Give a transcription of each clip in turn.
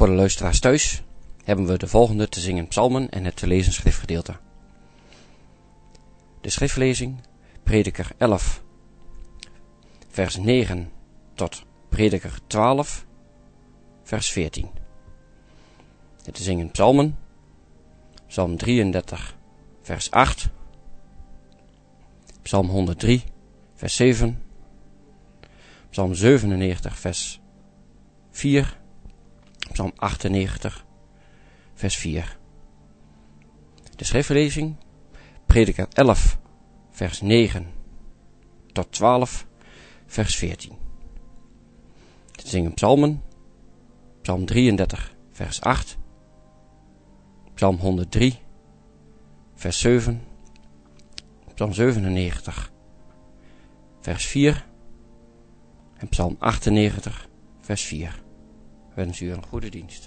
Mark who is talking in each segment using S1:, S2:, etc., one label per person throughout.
S1: Voor de luisteraars thuis hebben we de volgende te zingen psalmen en het te lezen schriftgedeelte. De schriftlezing, Prediker 11, vers 9 tot Prediker 12, vers 14. Het te zingen psalmen, psalm 33, vers 8, psalm 103, vers 7, psalm 97, vers 4, psalm 98, vers 4. De schriftlezing, Prediker 11, vers 9 tot 12, vers 14. Te zingen psalmen, psalm 33, vers 8, psalm 103, vers 7, psalm 97, vers 4 en psalm 98, vers 4. Wens u een goede dienst.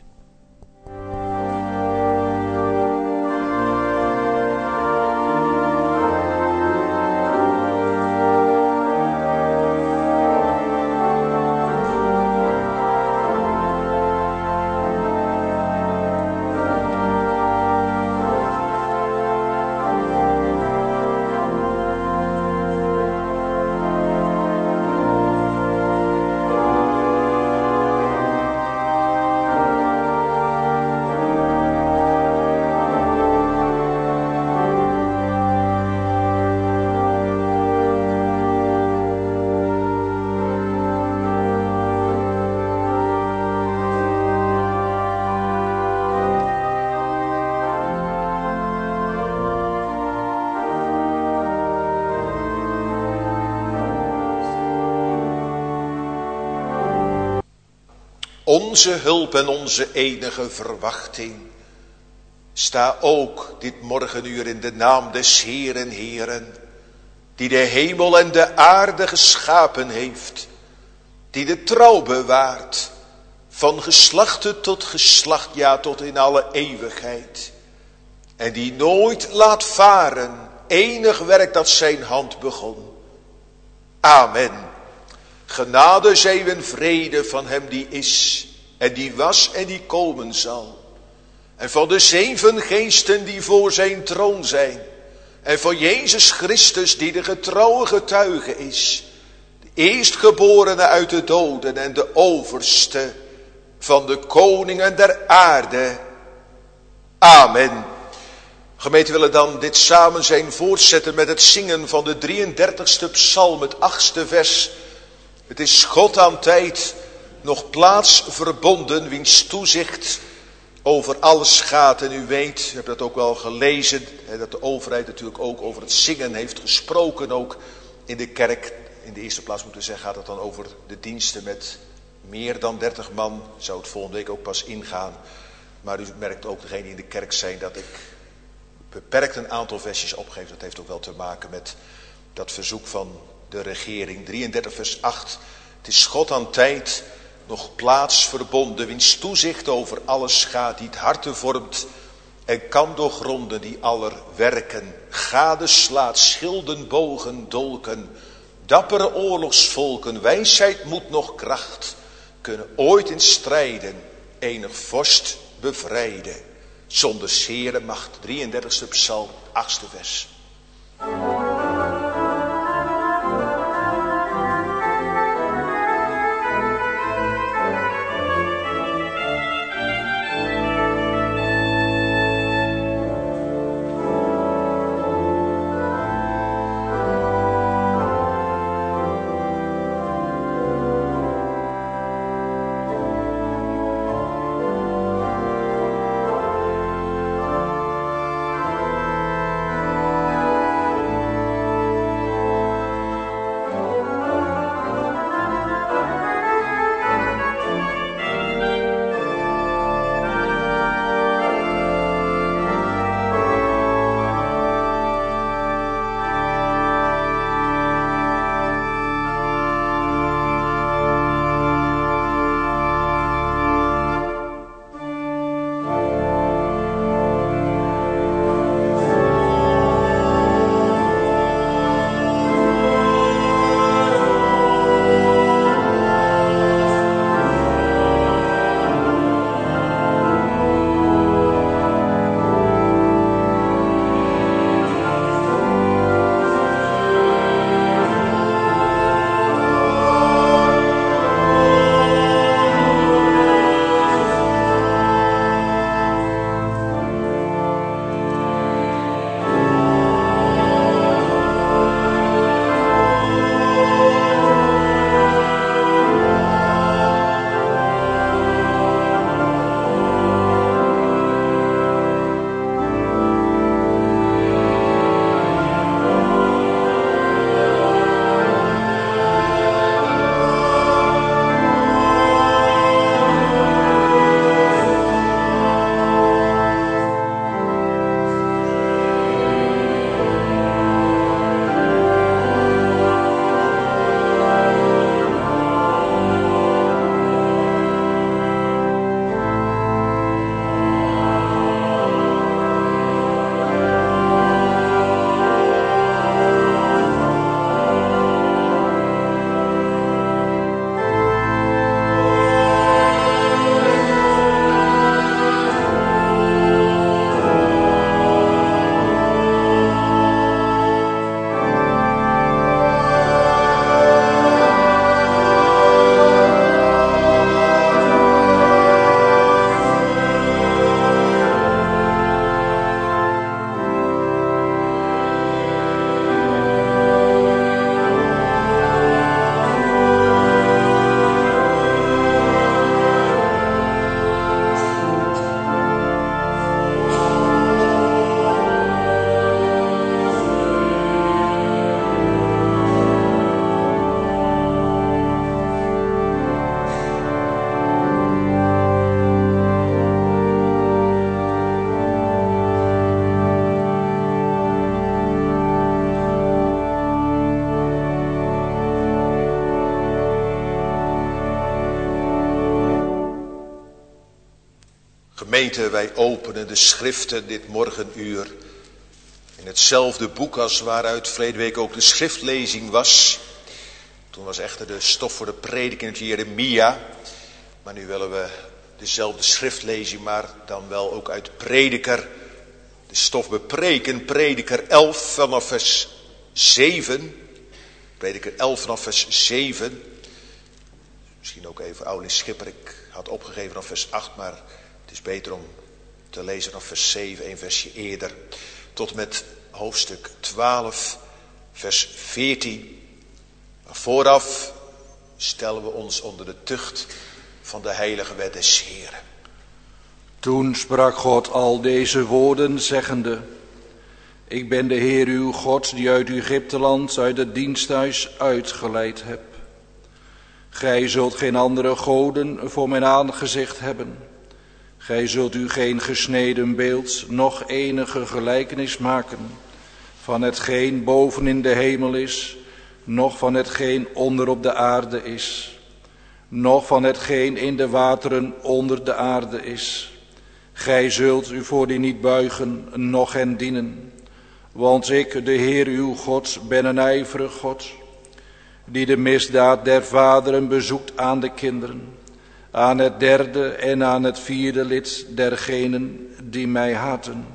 S2: Onze hulp en onze enige verwachting. Sta ook dit morgenuur in de naam des Heeren, Heeren, die de hemel en de aarde geschapen heeft, die de trouw bewaart, van geslachte tot geslacht, ja tot in alle eeuwigheid, en die nooit laat varen enig werk dat zijn hand begon. Amen. Genade zij en vrede van hem die is en die was en die komen zal. En van de 7 geesten die voor zijn troon zijn. En van Jezus Christus die de getrouwe getuige is. De eerstgeborene uit de doden en de overste van de koningen der aarde. Amen. Gemeente, willen dan dit samen zijn voortzetten met het zingen van de 33ste psalm, het 8ste vers. Het is God aan tijd, nog plaats verbonden, wiens toezicht over alles gaat. En u weet, u hebt dat ook wel gelezen, dat de overheid natuurlijk ook over het zingen heeft gesproken. Ook in de kerk, in de eerste plaats moeten we zeggen, gaat het dan over de diensten met meer dan 30 man. Zou het volgende week ook pas ingaan. Maar u merkt ook, degene die in de kerk zijn, dat ik beperkt een aantal versjes opgeef. Dat heeft ook wel te maken met dat verzoek van de regering. 33 vers 8. Het is God aan tijd, nog plaats verbonden, wiens toezicht over alles gaat, die het harte vormt en kan doorgronden, die aller werken gadeslaat, schilden, bogen, dolken, dappere oorlogsvolken, wijsheid, moed, nog kracht, kunnen ooit in strijden enig vorst bevrijden. Zonder Heere macht, 33ste psalm, 8ste vers. Gemeente, wij openen de schriften dit morgenuur in hetzelfde boek als waaruit verleden week ook de schriftlezing was. Toen was echter de stof voor de prediking uit Jeremia. Maar nu willen we dezelfde schriftlezing, maar dan wel ook uit Prediker. De stof bepreken, Prediker 11 vanaf vers 7. Prediker 11 vanaf vers 7. Misschien ook even Oude Schipper, ik had opgegeven vanaf vers 8, maar het is beter om te lezen vanaf vers 7, een versje eerder. Tot met hoofdstuk 12, vers 14. Maar vooraf stellen we ons onder de tucht van de heilige wet des Heren.
S3: Toen sprak God al deze woorden, zeggende: Ik ben de Heer uw God, die uit Egypteland, uit het diensthuis uitgeleid heb. Gij zult geen andere goden voor mijn aangezicht hebben. Gij zult u geen gesneden beeld, noch enige gelijkenis maken van hetgeen boven in de hemel is, noch van hetgeen onder op de aarde is, noch van hetgeen in de wateren onder de aarde is. Gij zult u voor die niet buigen, noch hen dienen. Want ik, de Heer uw God, ben een ijverig God, die de misdaad der vaderen bezoekt aan de kinderen, aan het derde en aan het vierde lid dergenen die mij haten.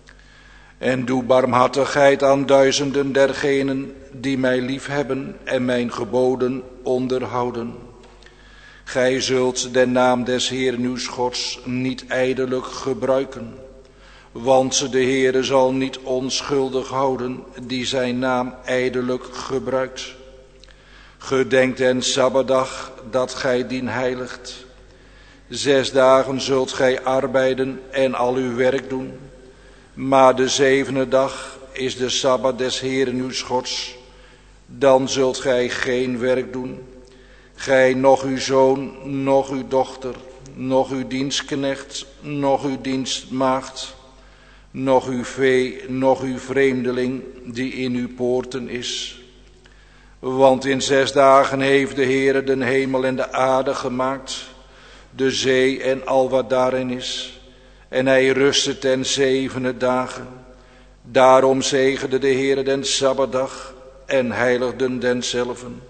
S3: En doe barmhartigheid aan duizenden dergenen die mij liefhebben en mijn geboden onderhouden. Gij zult de naam des Heeren uws Gods niet ijdelijk gebruiken, want de Heere zal niet onschuldig houden die zijn naam ijdelijk gebruikt. Gedenk den Sabbatdag dat gij dien heiligt. 6 dagen zult gij arbeiden en al uw werk doen. Maar de 7e dag is de Sabbat des Heeren uws Gods. Dan zult gij geen werk doen. Gij, noch uw zoon, noch uw dochter, noch uw dienstknecht, noch uw dienstmaagd, noch uw vee, noch uw vreemdeling die in uw poorten is. Want in 6 dagen heeft de Heere den hemel en de aarde gemaakt, de zee en al wat daarin is. En hij rustte ten 7e dagen. Daarom zegende de Heere den Sabbatdag en heiligden denzelven.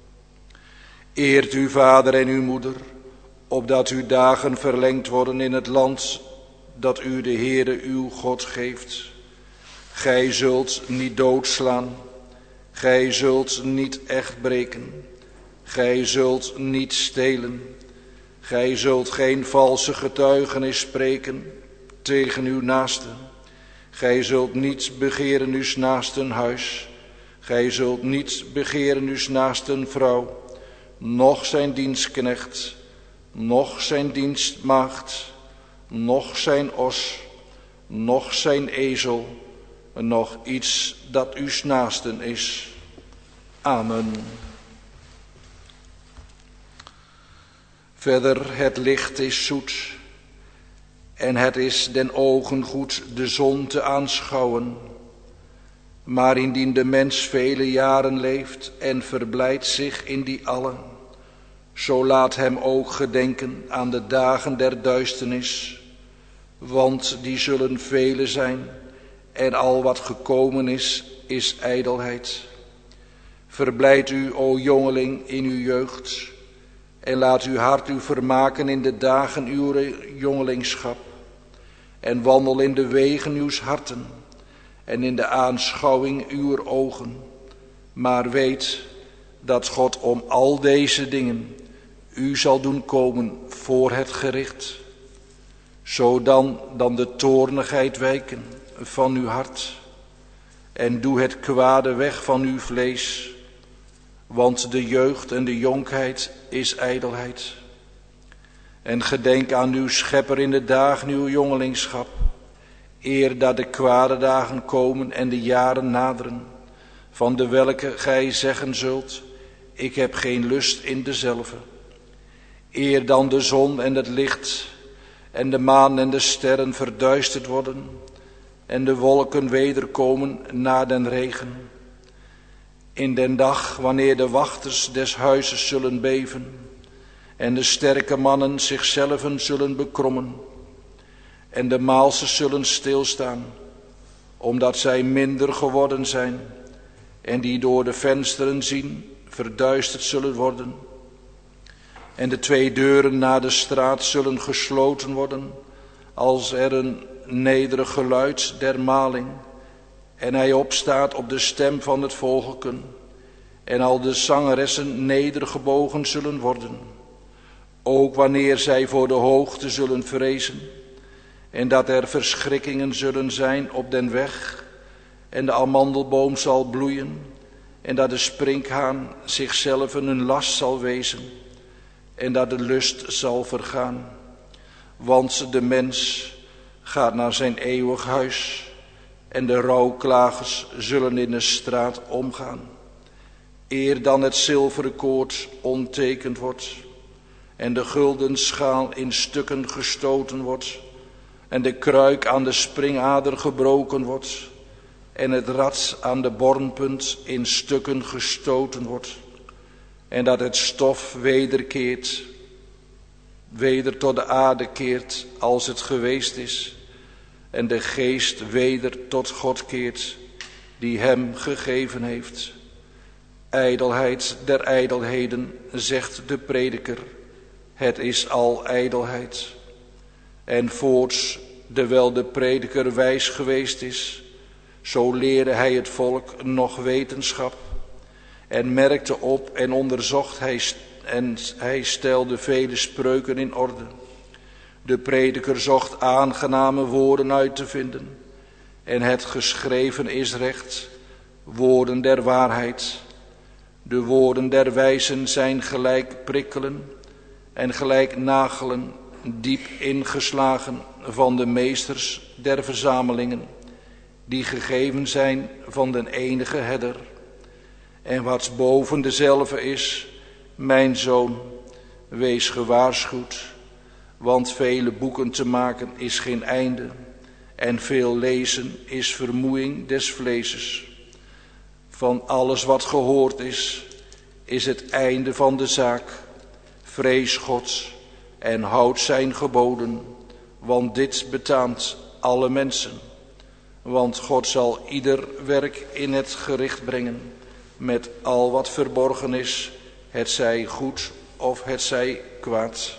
S3: Eert uw vader en uw moeder, opdat uw dagen verlengd worden in het land dat u de Heere uw God geeft. Gij zult niet doodslaan. Gij zult niet echt breken. Gij zult niet stelen. Gij zult geen valse getuigenis spreken tegen uw naaste. Gij zult niet begeren uws naasten huis. Gij zult niet begeren uws naasten vrouw, noch zijn dienstknecht, noch zijn dienstmaagd, noch zijn os, noch zijn ezel, noch iets dat uws naasten is. Amen. Verder, het licht is zoet en het is den ogen goed de zon te aanschouwen. Maar indien de mens vele jaren leeft en verblijdt zich in die allen, zo laat hem ook gedenken aan de dagen der duisternis, want die zullen vele zijn en al wat gekomen is ijdelheid. Verblijd u, o jongeling, in uw jeugd en laat uw hart u vermaken in de dagen uw jongelingschap en wandel in de wegen uws harten en in de aanschouwing uwer ogen. Maar weet dat God om al deze dingen u zal doen komen voor het gericht. Zo dan de toornigheid wijken van uw hart en doe het kwade weg van uw vlees, want de jeugd en de jonkheid is ijdelheid. En gedenk aan uw schepper in de dagen uw jongelingschap, eer dat de kwade dagen komen en de jaren naderen, van de welke gij zeggen zult, ik heb geen lust in dezelve. Eer dan de zon en het licht en de maan en de sterren verduisterd worden en de wolken wederkomen na den regen. In den dag wanneer de wachters des huizes zullen beven en de sterke mannen zichzelven zullen bekrommen. En de maalsters zullen stilstaan, omdat zij minder geworden zijn, en die door de vensteren zien, verduisterd zullen worden. En de 2 deuren naar de straat zullen gesloten worden, als er een nederig geluid der maling, en hij opstaat op de stem van het volken, en al de zangeressen nedergebogen zullen worden, ook wanneer zij voor de hoogte zullen vrezen, en dat er verschrikkingen zullen zijn op den weg, en de amandelboom zal bloeien, en dat de sprinkhaan zichzelf een last zal wezen, en dat de lust zal vergaan. Want de mens gaat naar zijn eeuwig huis, en de rouwklagers zullen in de straat omgaan. Eer dan het zilveren koord onttekend wordt, en de gulden schaal in stukken gestoten wordt, en de kruik aan de springader gebroken wordt, en het rad aan de bornpunt in stukken gestoten wordt, en dat het stof wederkeert, weder tot de aarde keert als het geweest is, en de geest weder tot God keert, die hem gegeven heeft. Ijdelheid der ijdelheden, zegt de prediker, het is al ijdelheid. En voorts, terwijl de prediker wijs geweest is, zo leerde hij het volk nog wetenschap, en merkte op en onderzocht hij stelde vele spreuken in orde. De prediker zocht aangename woorden uit te vinden, en het geschreven is recht, woorden der waarheid. De woorden der wijzen zijn gelijk prikkelen en gelijk nagelen, diep ingeslagen van de meesters der verzamelingen, die gegeven zijn van den enige herder. En wat boven dezelfde is, mijn zoon, wees gewaarschuwd, want vele boeken te maken is geen einde, en veel lezen is vermoeiing des vleeses. Van alles wat gehoord is het einde van de zaak. Vrees God en houd zijn geboden, want dit betaamt alle mensen. Want God zal ieder werk in het gericht brengen, met al wat verborgen is, het zij goed of het zij kwaad.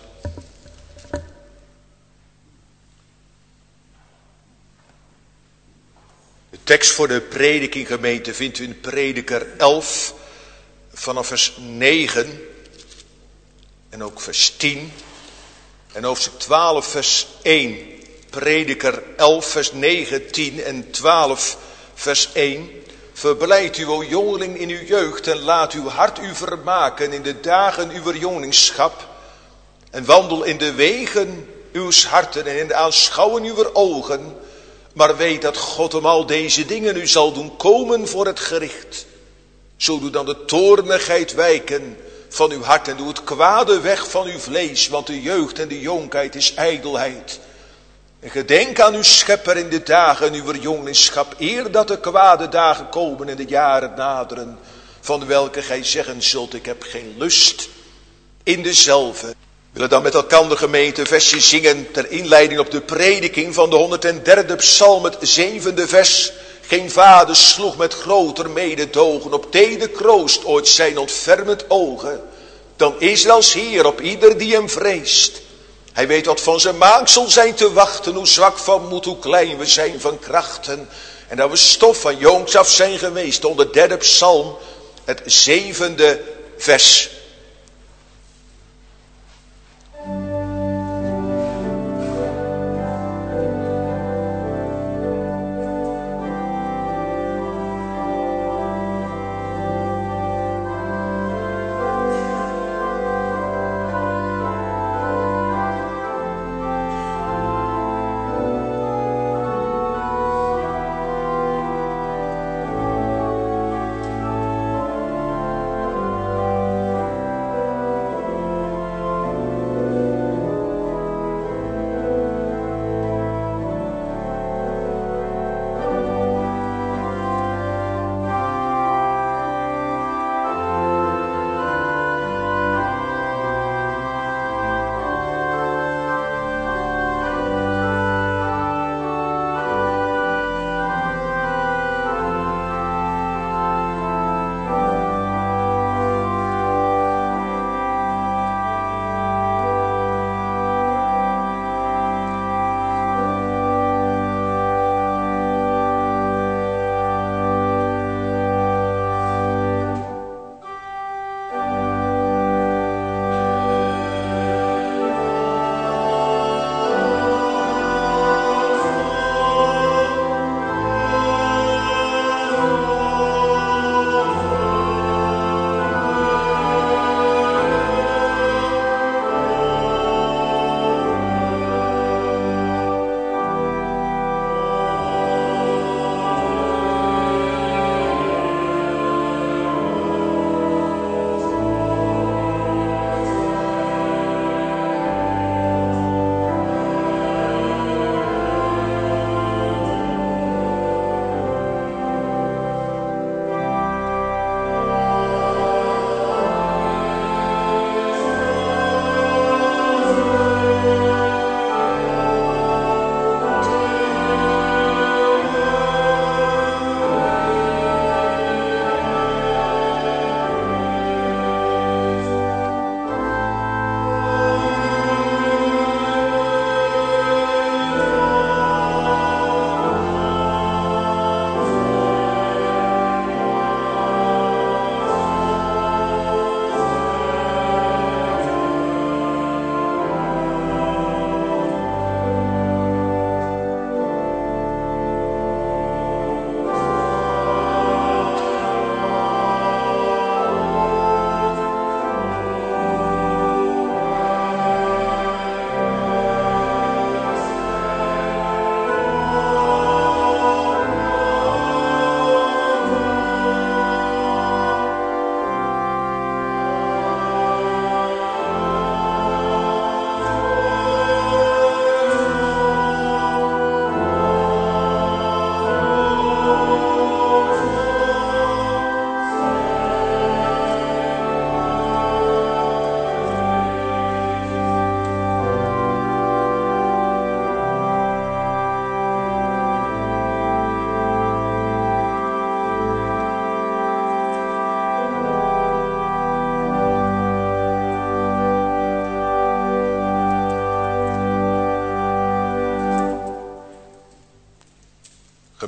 S2: De tekst voor de prediking, gemeente, vindt u in Prediker 11 vanaf vers 9 en ook vers 10 en hoofdstuk 12 vers 1. Prediker 11 vers 9, 10 en 12 vers 1. Verblijd u, o jongeling, in uw jeugd en laat uw hart u vermaken in de dagen uwer jongelingschap. En wandel in de wegen uws harten en in de aanschouwen uwer ogen. Maar weet dat God om al deze dingen u zal doen komen voor het gericht. Zo doe dan de toornigheid wijken van uw hart en doe het kwade weg van uw vlees. Want de jeugd en de jonkheid is ijdelheid. En gedenk aan uw schepper in de dagen uwer jongelingschap, eer dat de kwade dagen komen en de jaren naderen, van welke gij zeggen zult, ik heb geen lust in dezelfde. We willen dan met elkaar, gemeente, versje zingen ter inleiding op de prediking van de 103e psalm, het 7e vers. Geen vader sloeg met groter mededogen op teder kroost ooit zijn ontfermend ogen, dan Israëls Heer op ieder die hem vreest. Hij weet wat van zijn maaksel zijn te wachten, hoe zwak van moed, hoe klein we zijn van krachten. En dat we stof van jongs af zijn geweest, de 103e psalm, het 7e vers.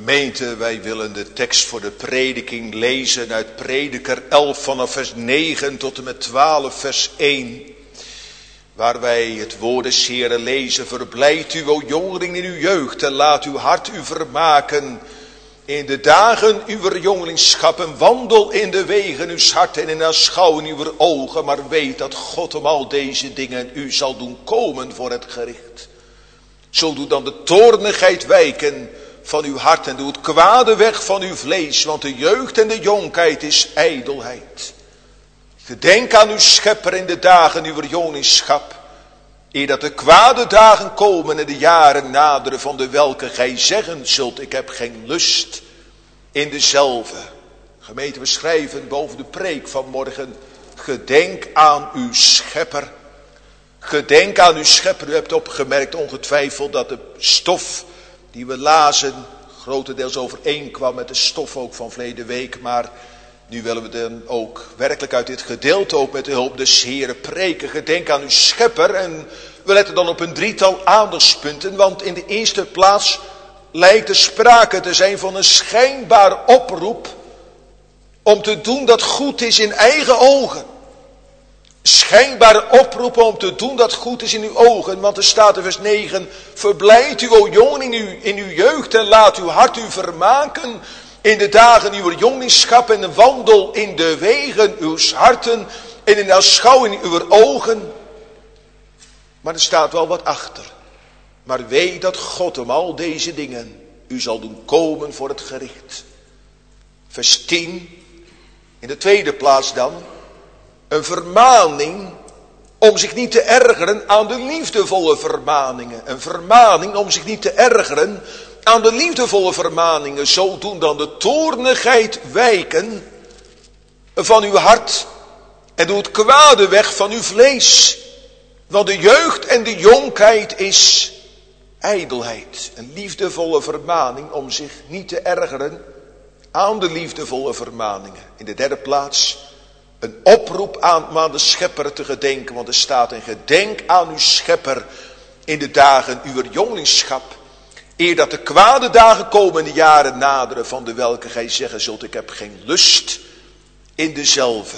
S2: Gemeente, wij willen de tekst voor de prediking lezen uit Prediker 11 vanaf vers 9 tot en met 12 vers 1. Waar wij het woord des Heeren lezen. Verblijd u, o jongeling, in uw jeugd en laat uw hart u vermaken. In de dagen uw jongelingschap en wandel in de wegen uws hart en in aanschouwen uw ogen. Maar weet dat God om al deze dingen u zal doen komen voor het gericht. Zo doe dan de toornigheid wijken van uw hart en doe het kwade weg van uw vlees. Want de jeugd en de jonkheid is ijdelheid. Gedenk aan uw schepper in de dagen uw jongelingschap. Eer dat de kwade dagen komen en de jaren naderen van de welke gij zeggen zult. Ik heb geen lust in dezelfde. Gemeente, we schrijven boven de preek van morgen. Gedenk aan uw schepper. Gedenk aan uw schepper. U hebt opgemerkt ongetwijfeld dat de stof die we lazen grotendeels overeenkwam met de stof ook van verleden week. Maar nu willen we dan ook werkelijk uit dit gedeelte ook met de hulp des Heren preken. Gedenk aan uw schepper. En we letten dan op een drietal aandachtspunten. Want in de eerste plaats lijkt er sprake te zijn van een schijnbaar oproep om te doen dat goed is in eigen ogen. Schijnbare oproep om te doen dat goed is in uw ogen. Want er staat in vers 9. Verblijd u, o jongen, in uw jeugd en laat uw hart u vermaken. In de dagen uw jongelingschap en wandel in de wegen uw harten en in de aanschouwing uw ogen. Maar er staat wel wat achter. Maar weet dat God om al deze dingen u zal doen komen voor het gericht. Vers 10. In de tweede plaats dan. Een vermaning om zich niet te ergeren aan de liefdevolle vermaningen. Een vermaning om zich niet te ergeren aan de liefdevolle vermaningen. Zo doen dan de toornigheid wijken van uw hart. En doe het kwade weg van uw vlees. Want de jeugd en de jonkheid is ijdelheid. Een liefdevolle vermaning om zich niet te ergeren aan de liefdevolle vermaningen. In de derde plaats een oproep aan de schepper te gedenken. Want er staat een gedenk aan uw schepper in de dagen uw jongelingschap. Eer dat de kwade dagen komen en de jaren naderen van de welke gij zeggen zult. Ik heb geen lust in dezelfde.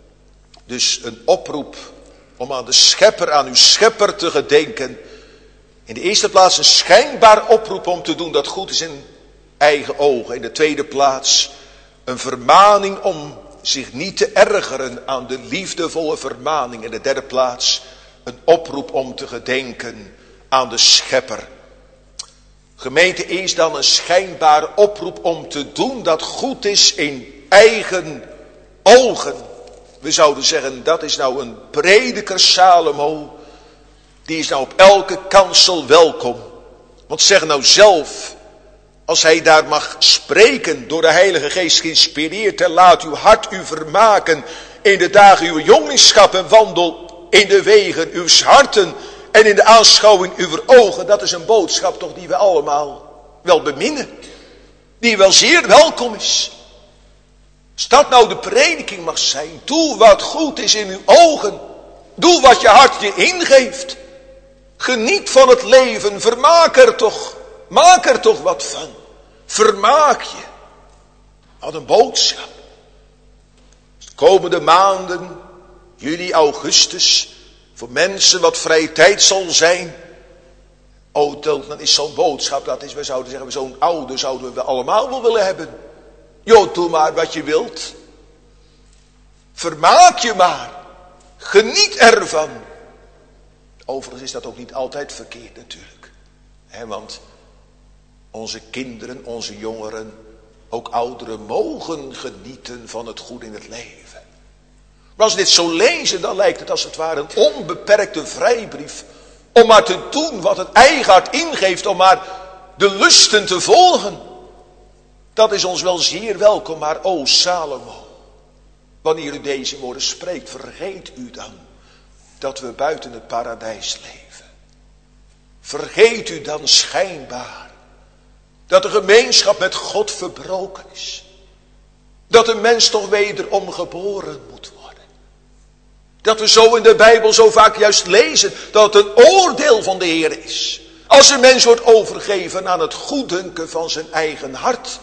S2: Dus een oproep om aan de schepper, aan uw schepper te gedenken. In de eerste plaats een schijnbaar oproep om te doen dat goed is in eigen ogen. In de tweede plaats een vermaning om zich niet te ergeren aan de liefdevolle vermaning. In de derde plaats een oproep om te gedenken aan de schepper. Gemeente, eerst dan een schijnbare oproep om te doen dat goed is in eigen ogen. We zouden zeggen, dat is nou een prediker Salomo. Die is nou op elke kansel welkom. Want zeg nou zelf, als hij daar mag spreken, door de Heilige Geest geïnspireerd, en laat uw hart u vermaken in de dagen uw jongelingschap en wandel in de wegen uw harten en in de aanschouwing uw ogen. Dat is een boodschap toch die we allemaal wel beminnen. Die wel zeer welkom is. Als dat nou de prediking mag zijn, doe wat goed is in uw ogen. Doe wat je hart je ingeeft. Geniet van het leven, vermaak er toch. Maak er toch wat van. Vermaak je. Wat een boodschap. De komende maanden, juli, augustus, voor mensen wat vrije tijd zal zijn. Oh, dan is zo'n boodschap, dat is, we zouden zeggen, zo'n oude zouden we allemaal wel willen hebben. Jo, doe maar wat je wilt. Vermaak je maar. Geniet ervan. Overigens is dat ook niet altijd verkeerd natuurlijk. Want onze kinderen, onze jongeren, ook ouderen mogen genieten van het goede in het leven. Maar als we dit zo lezen, dan lijkt het als het ware een onbeperkte vrijbrief. Om maar te doen wat het eigen hart ingeeft, om maar de lusten te volgen. Dat is ons wel zeer welkom, maar o Salomo, wanneer u deze woorden spreekt, vergeet u dan dat we buiten het paradijs leven. Vergeet u dan schijnbaar dat de gemeenschap met God verbroken is. Dat de mens toch wederom geboren moet worden. Dat we zo in de Bijbel zo vaak juist lezen dat het een oordeel van de Heer is. Als een mens wordt overgegeven aan het goeddunken van zijn eigen hart.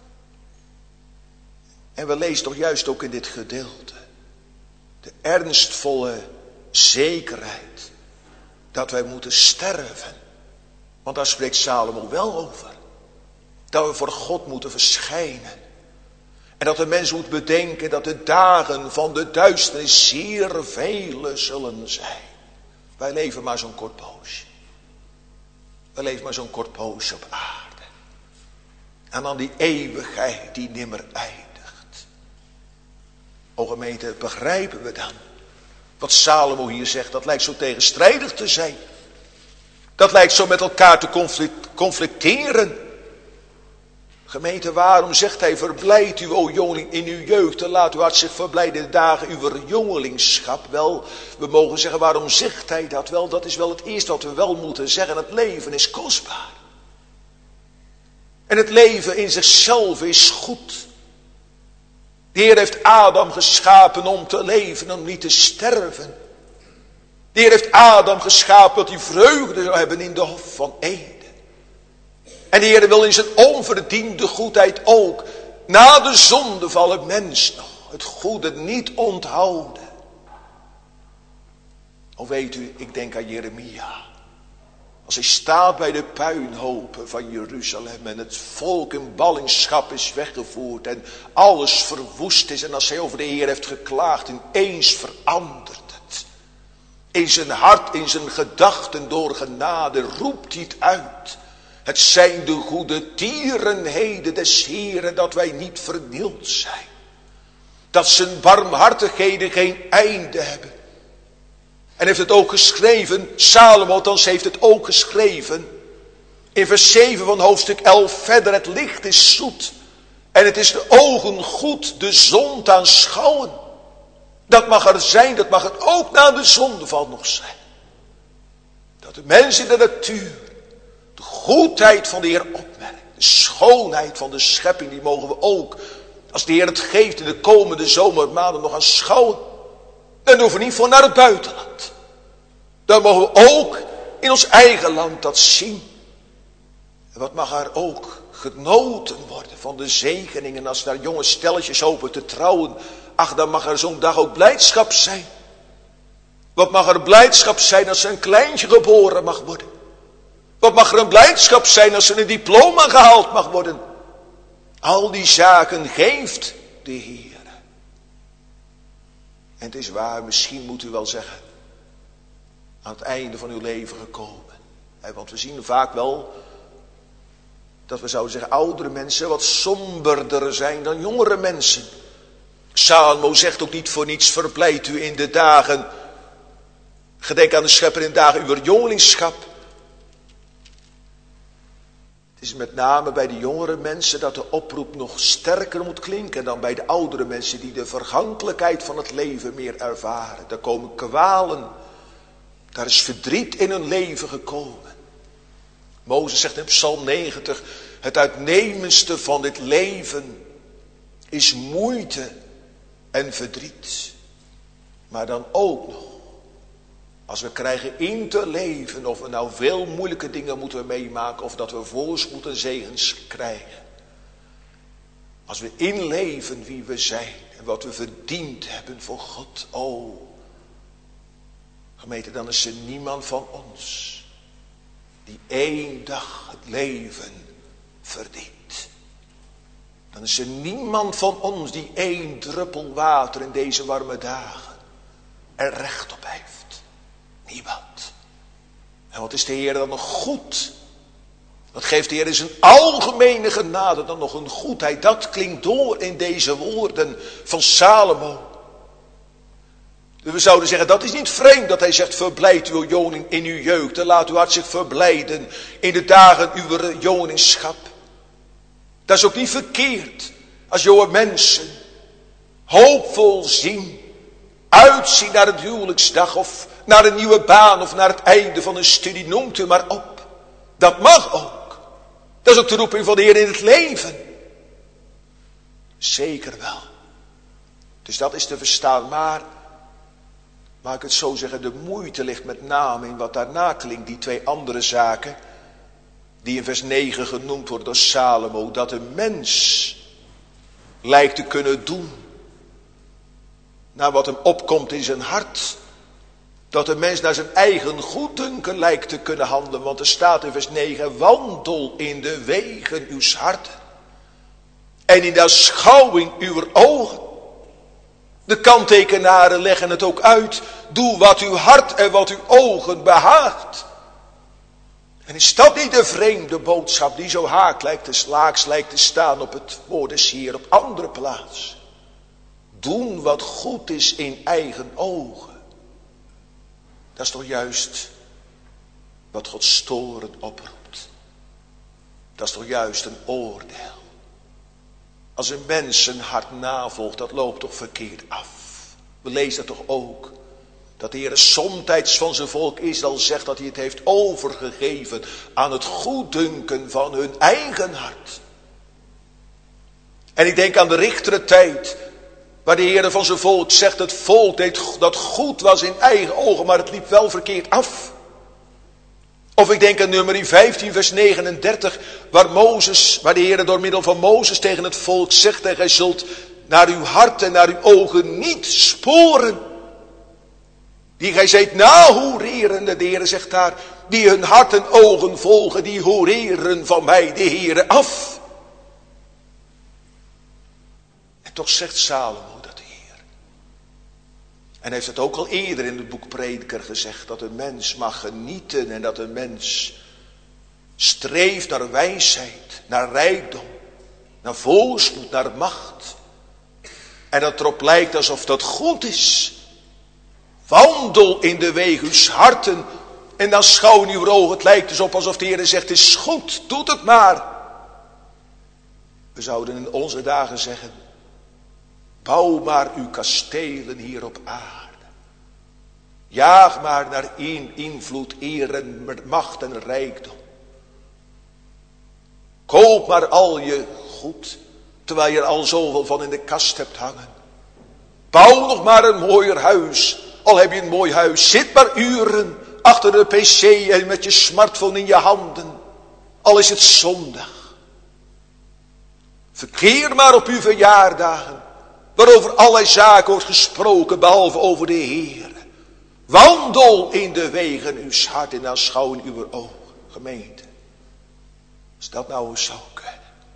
S2: En we lezen toch juist ook in dit gedeelte de ernstvolle zekerheid dat wij moeten sterven. Want daar spreekt Salomo wel over. Dat we voor God moeten verschijnen. En dat de mens moet bedenken dat de dagen van de duisternis zeer vele zullen zijn. Wij leven maar zo'n kort poosje. We leven maar zo'n kort poosje op aarde. En dan die eeuwigheid die nimmer eindigt. O gemeente, begrijpen we dan wat Salomo hier zegt? Dat lijkt zo tegenstrijdig te zijn. Dat lijkt zo met elkaar te conflicteren. Gemeente, waarom zegt hij, verblijd u, o jongeling, in uw jeugd, en laat uw hart zich verblijden in de dagen uw jongelingschap. Wel, we mogen zeggen, waarom zegt hij dat? Wel, dat is wel het eerste wat we wel moeten zeggen. Het leven is kostbaar. En het leven in zichzelf is goed. De Heer heeft Adam geschapen om te leven, om niet te sterven. De Heer heeft Adam geschapen dat hij vreugde zou hebben in de hof van Eden. En de Heer wil in zijn onverdiende goedheid ook na de zondeval het mens nog het goede niet onthouden. Of weet u, ik denk aan Jeremia. Als hij staat bij de puinhopen van Jeruzalem en het volk in ballingschap is weggevoerd en alles verwoest is. En als hij over de Heer heeft geklaagd, ineens verandert het. In zijn hart, in zijn gedachten door genade roept hij het uit. Het zijn de goede tierenheden des Heeren dat wij niet vernield zijn. Dat zijn barmhartigheden geen einde hebben. En heeft het ook geschreven, Salomo althans heeft het ook geschreven. In vers 7 van hoofdstuk 11 verder, het licht is zoet. En het is de ogen goed de zon te aanschouwen. Dat mag er zijn, dat mag er ook na de zondeval nog zijn. Dat de mens in de natuur de goedheid van de Heer opmerkt. De schoonheid van de schepping, die mogen we ook, als de Heer het geeft in de komende zomermaanden, nog aanschouwen. Dan hoeven we niet voor naar het buitenland. Dan mogen we ook in ons eigen land dat zien. En wat mag er ook genoten worden van de zegeningen. Als daar jonge stelletjes hopen te trouwen. Ach, dan mag er zo'n dag ook blijdschap zijn. Wat mag er blijdschap zijn als er een kleintje geboren mag worden. Wat mag er een blijdschap zijn als er een diploma gehaald mag worden. Al die zaken geeft de Heer. En het is waar, misschien moet u wel zeggen, aan het einde van uw leven gekomen. Want we zien vaak wel dat we zouden zeggen, oudere mensen wat somberder zijn dan jongere mensen. Salomo zegt ook niet voor niets, verblijd u in de dagen, gedenk aan de Schepper in de dagen uw jongelingschap. Het is met name bij de jongere mensen dat de oproep nog sterker moet klinken dan bij de oudere mensen die de vergankelijkheid van het leven meer ervaren. Daar komen kwalen, daar is verdriet in hun leven gekomen. Mozes zegt in Psalm 90, het uitnemendste van dit leven is moeite en verdriet. Maar dan ook nog, als we krijgen in te leven, of we nou veel moeilijke dingen moeten meemaken, of dat we voorspoed en zegens krijgen. Als we inleven wie we zijn en wat we verdiend hebben voor God. Oh, gemeente, dan is er niemand van ons die één dag het leven verdient. Dan is er niemand van ons die één druppel water in deze warme dagen er recht op heeft. Niemand. En wat is de Heer dan nog goed? Wat geeft de Heer in zijn algemene genade dan nog een goedheid? Dat klinkt door in deze woorden van Salomo. We zouden zeggen, dat is niet vreemd dat hij zegt, verblijd uw joning in uw jeugd. En laat uw hart zich verblijden in de dagen uw jongelingschap. Dat is ook niet verkeerd. Als jonge mensen hoopvol zien, uitzien naar het huwelijksdag of naar een nieuwe baan of naar het einde van een studie, noemt u maar op. Dat mag ook. Dat is ook de roeping van de Heer in het leven. Zeker wel. Dus dat is te verstaan. Maar, mag ik het zo zeggen, de moeite ligt met name in wat daarna klinkt, die twee andere zaken. die in vers 9 genoemd wordt door Salomo, dat een mens lijkt te kunnen doen naar wat hem opkomt in zijn hart. Dat een mens naar zijn eigen goeddunken lijkt te kunnen handelen. Want er staat in vers 9, wandel in de wegen uws harten. En in de aanschouwing uw ogen. De kanttekenaren leggen het ook uit. Doe wat uw hart en wat uw ogen behaagt. En is dat niet de vreemde boodschap die zo haaks lijkt te staan op het woord des Heer op andere plaats. Doen wat goed is in eigen ogen. Dat is toch juist wat God storen oproept. Dat is toch juist een oordeel. Als een mens zijn hart navolgt, dat loopt toch verkeerd af. We lezen dat toch ook. Dat de Heer somtijds van zijn volk Israël zegt dat hij het heeft overgegeven aan het goeddunken van hun eigen hart. En ik denk aan de richtere tijd, waar de Heer van zijn volk zegt, het volk deed dat goed was in eigen ogen, maar het liep wel verkeerd af. Of ik denk aan nummer 15 vers 39, waar de Heer door middel van Mozes tegen het volk zegt, en gij zult naar uw hart en naar uw ogen niet sporen. Die gij zijt nahoererende, de Heer zegt daar, die hun hart en ogen volgen, die hoereren van mij de Heer af. En toch zegt Salomo dat de Heer. En hij heeft het ook al eerder in het boek Prediker gezegd, dat een mens mag genieten en dat een mens streeft naar wijsheid, naar rijkdom, naar voorspoed, naar macht. En dat erop lijkt alsof dat goed is. Wandel in de weg uws harten en dan schouw in uw ogen. Het lijkt dus op alsof de Heer zegt, het is goed, doet het maar. We zouden in onze dagen zeggen, bouw maar uw kastelen hier op aarde. Jaag maar naar invloed, eer en macht en rijkdom. Koop maar al je goed, terwijl je er al zoveel van in de kast hebt hangen. Bouw nog maar een mooier huis. Al heb je een mooi huis, zit maar uren achter de pc en met je smartphone in je handen. Al is het zondag. Verkeer maar op uw verjaardagen, waarover allerlei zaken wordt gesproken, behalve over de Heer. Wandel in de wegen uws hart en aanschouw in uw ogen, gemeente. Als dat nou eens zou kunnen.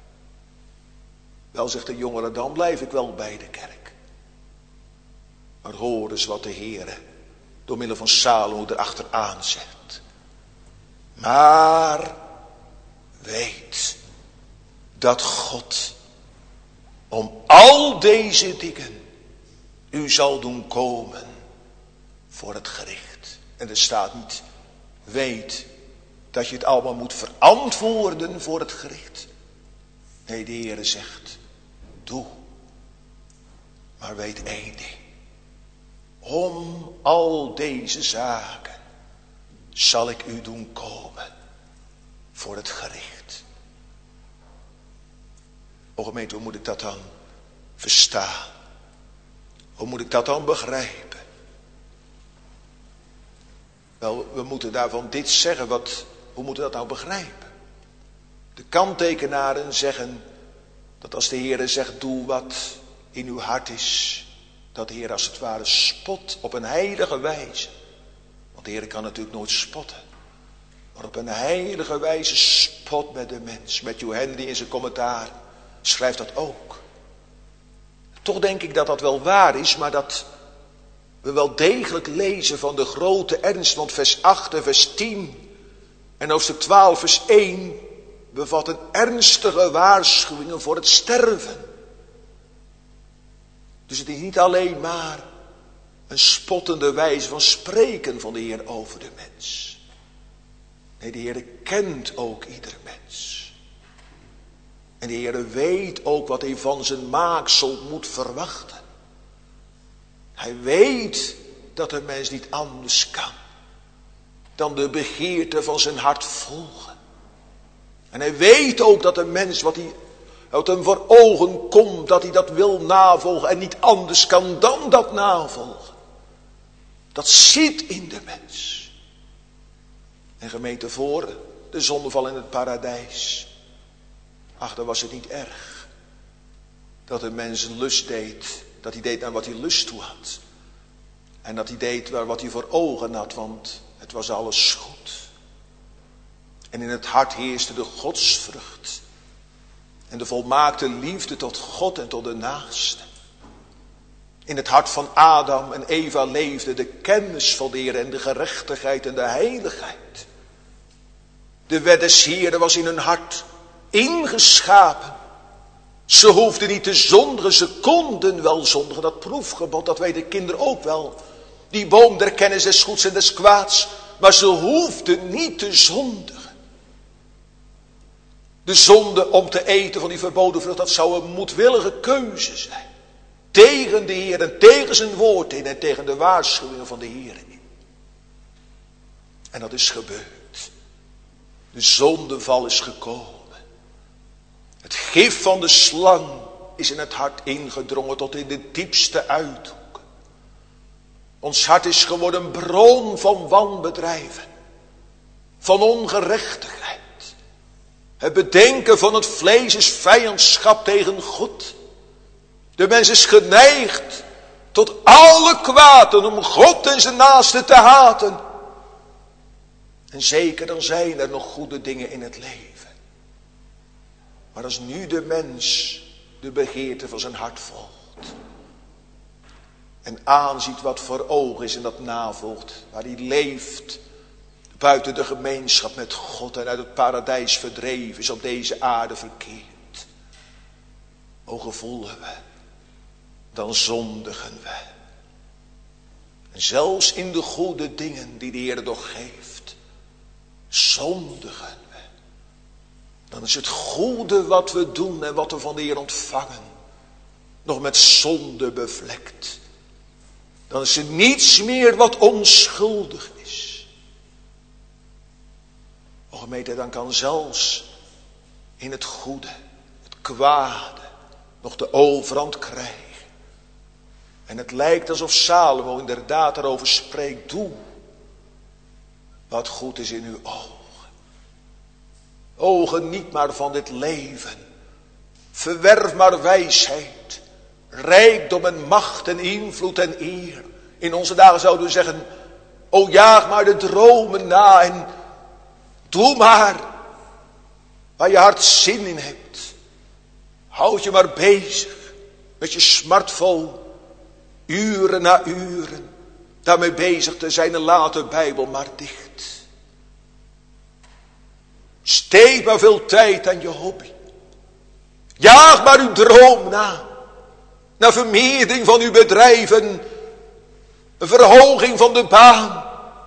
S2: Wel, zegt de jongere, dan blijf ik wel bij de kerk. Maar hoor eens wat de Heer door middel van Salomo erachteraan zegt. Maar weet dat God om al deze dingen u zal doen komen voor het gericht. En er staat niet, weet dat je het allemaal moet verantwoorden voor het gericht. Nee, de Heer zegt, doe. Maar weet één ding. Om al deze zaken zal ik u doen komen voor het gericht. O gemeente, hoe moet ik dat dan verstaan? Hoe moet ik dat dan begrijpen? Wel, we moeten daarvan dit zeggen, hoe moeten we dat nou begrijpen? De kanttekenaren zeggen dat als de Heer zegt, doe wat in uw hart is, dat de Heer als het ware spot op een heilige wijze. Want de Heer kan natuurlijk nooit spotten. Maar op een heilige wijze spot met de mens. Matthew Henry in zijn commentaar schrijft dat ook. Toch denk ik dat dat wel waar is, maar dat we wel degelijk lezen van de grote ernst. Want vers 8 en vers 10 en hoofdstuk 12 vers 1 bevatten ernstige waarschuwingen voor het sterven. Dus het is niet alleen maar een spottende wijze van spreken van de Heer over de mens. Nee, de Heer kent ook ieder mens. En de Heer weet ook wat hij van zijn maaksel moet verwachten. Hij weet dat een mens niet anders kan dan de begeerte van zijn hart volgen. En hij weet ook dat een mens wat hem voor ogen komt, dat hij dat wil navolgen en niet anders kan dan dat navolgen. Dat zit in de mens. En gemeente, voor de zondeval in het paradijs. Ach, dan was het niet erg dat een mens een lust deed. Dat hij deed naar wat hij lust toe had. En dat hij deed wat hij voor ogen had, want het was alles goed. En in het hart heerste de godsvrucht. En de volmaakte liefde tot God en tot de naaste. In het hart van Adam en Eva leefde de kennis van de Heer en de gerechtigheid en de heiligheid. De wet des Heeren was in hun hart ingeschapen. Ze hoefden niet te zondigen, ze konden wel zondigen. Dat proefgebod, dat weten kinderen ook wel. Die boom der kennis des goeds en des kwaads. Maar ze hoefden niet te zondigen. De zonde om te eten van die verboden vrucht, dat zou een moedwillige keuze zijn. Tegen de Heer en tegen zijn woord in en tegen de waarschuwingen van de Heer in. En dat is gebeurd. De zondeval is gekomen. Het gif van de slang is in het hart ingedrongen tot in de diepste uithoeken. Ons hart is geworden een bron van wanbedrijven. Van ongerechtigheid. Het bedenken van het vlees is vijandschap tegen God. De mens is geneigd tot alle kwaden om God en zijn naaste te haten. En zeker dan zijn er nog goede dingen in het leven. Maar als nu de mens de begeerte van zijn hart volgt. En aanziet wat voor ogen is en dat navolgt. Waar hij leeft buiten de gemeenschap met God en uit het paradijs verdreven is op deze aarde verkeerd. O gevoelen we, dan zondigen we. En zelfs in de goede dingen die de Heer nog geeft, zondigen we. Dan is het goede wat we doen en wat we van de Heer ontvangen, nog met zonde bevlekt. Dan is er niets meer wat onschuldig is. O gemeente, dan kan zelfs in het goede, het kwade, nog de overhand krijgen. En het lijkt alsof Salomo inderdaad erover spreekt. Doe wat goed is in uw ogen. Ogen niet maar van dit leven. Verwerf maar wijsheid, rijkdom en macht en invloed en eer. In onze dagen zouden we zeggen, o jaag maar de dromen na en doe maar waar je hart zin in hebt. Houd je maar bezig met je smartphone, uren na uren, daarmee bezig te zijn en laat de Bijbel maar dicht. Steek maar veel tijd aan je hobby. Jaag maar uw droom na. Naar vermeerdering van uw bedrijven. Een verhoging van de baan.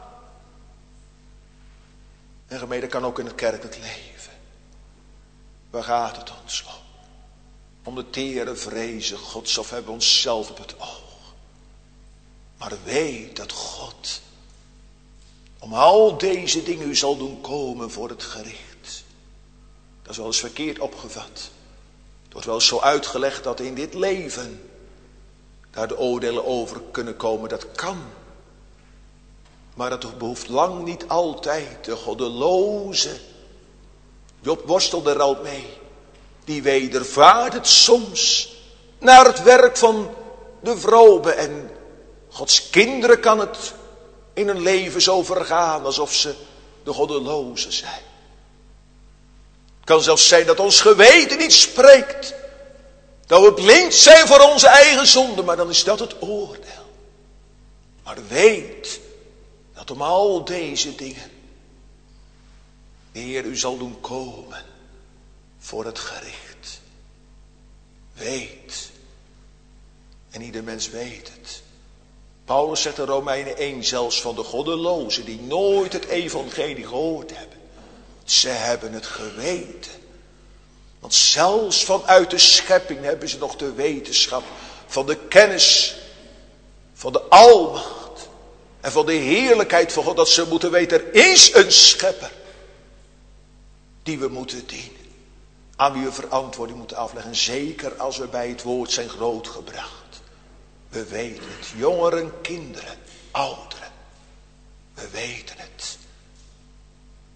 S2: En gemeente, kan ook in het kerkelijk leven. Waar gaat het ons om? Om de tere vrezen Gods, of hebben we onszelf op het oog? Maar weet dat God om al deze dingen u zal doen komen voor het gericht. Dat is wel eens verkeerd opgevat. Het wordt wel eens zo uitgelegd dat in dit leven daar de oordelen over kunnen komen. Dat kan. Maar dat behoeft lang niet altijd. De goddeloze, Job worstelde er al mee. Die wedervaart het soms naar het werk van de vrome. En Gods kinderen kan het in hun leven zo vergaan alsof ze de goddelozen zijn. Het kan zelfs zijn dat ons geweten niet spreekt. Dat we blind zijn voor onze eigen zonde, maar dan is dat het oordeel. Maar weet dat om al deze dingen de Heer u zal doen komen voor het gericht. Weet. En ieder mens weet het. Paulus zegt in Romeinen 1 zelfs van de goddelozen die nooit het evangelie gehoord hebben. Ze hebben het geweten. Want zelfs vanuit de schepping hebben ze nog de wetenschap van de kennis van de almacht en van de heerlijkheid van God. Dat ze moeten weten, er is een schepper die we moeten dienen. Aan wie we verantwoording moeten afleggen. Zeker als we bij het woord zijn grootgebracht. We weten het. Jongeren, kinderen, ouderen. We weten het. De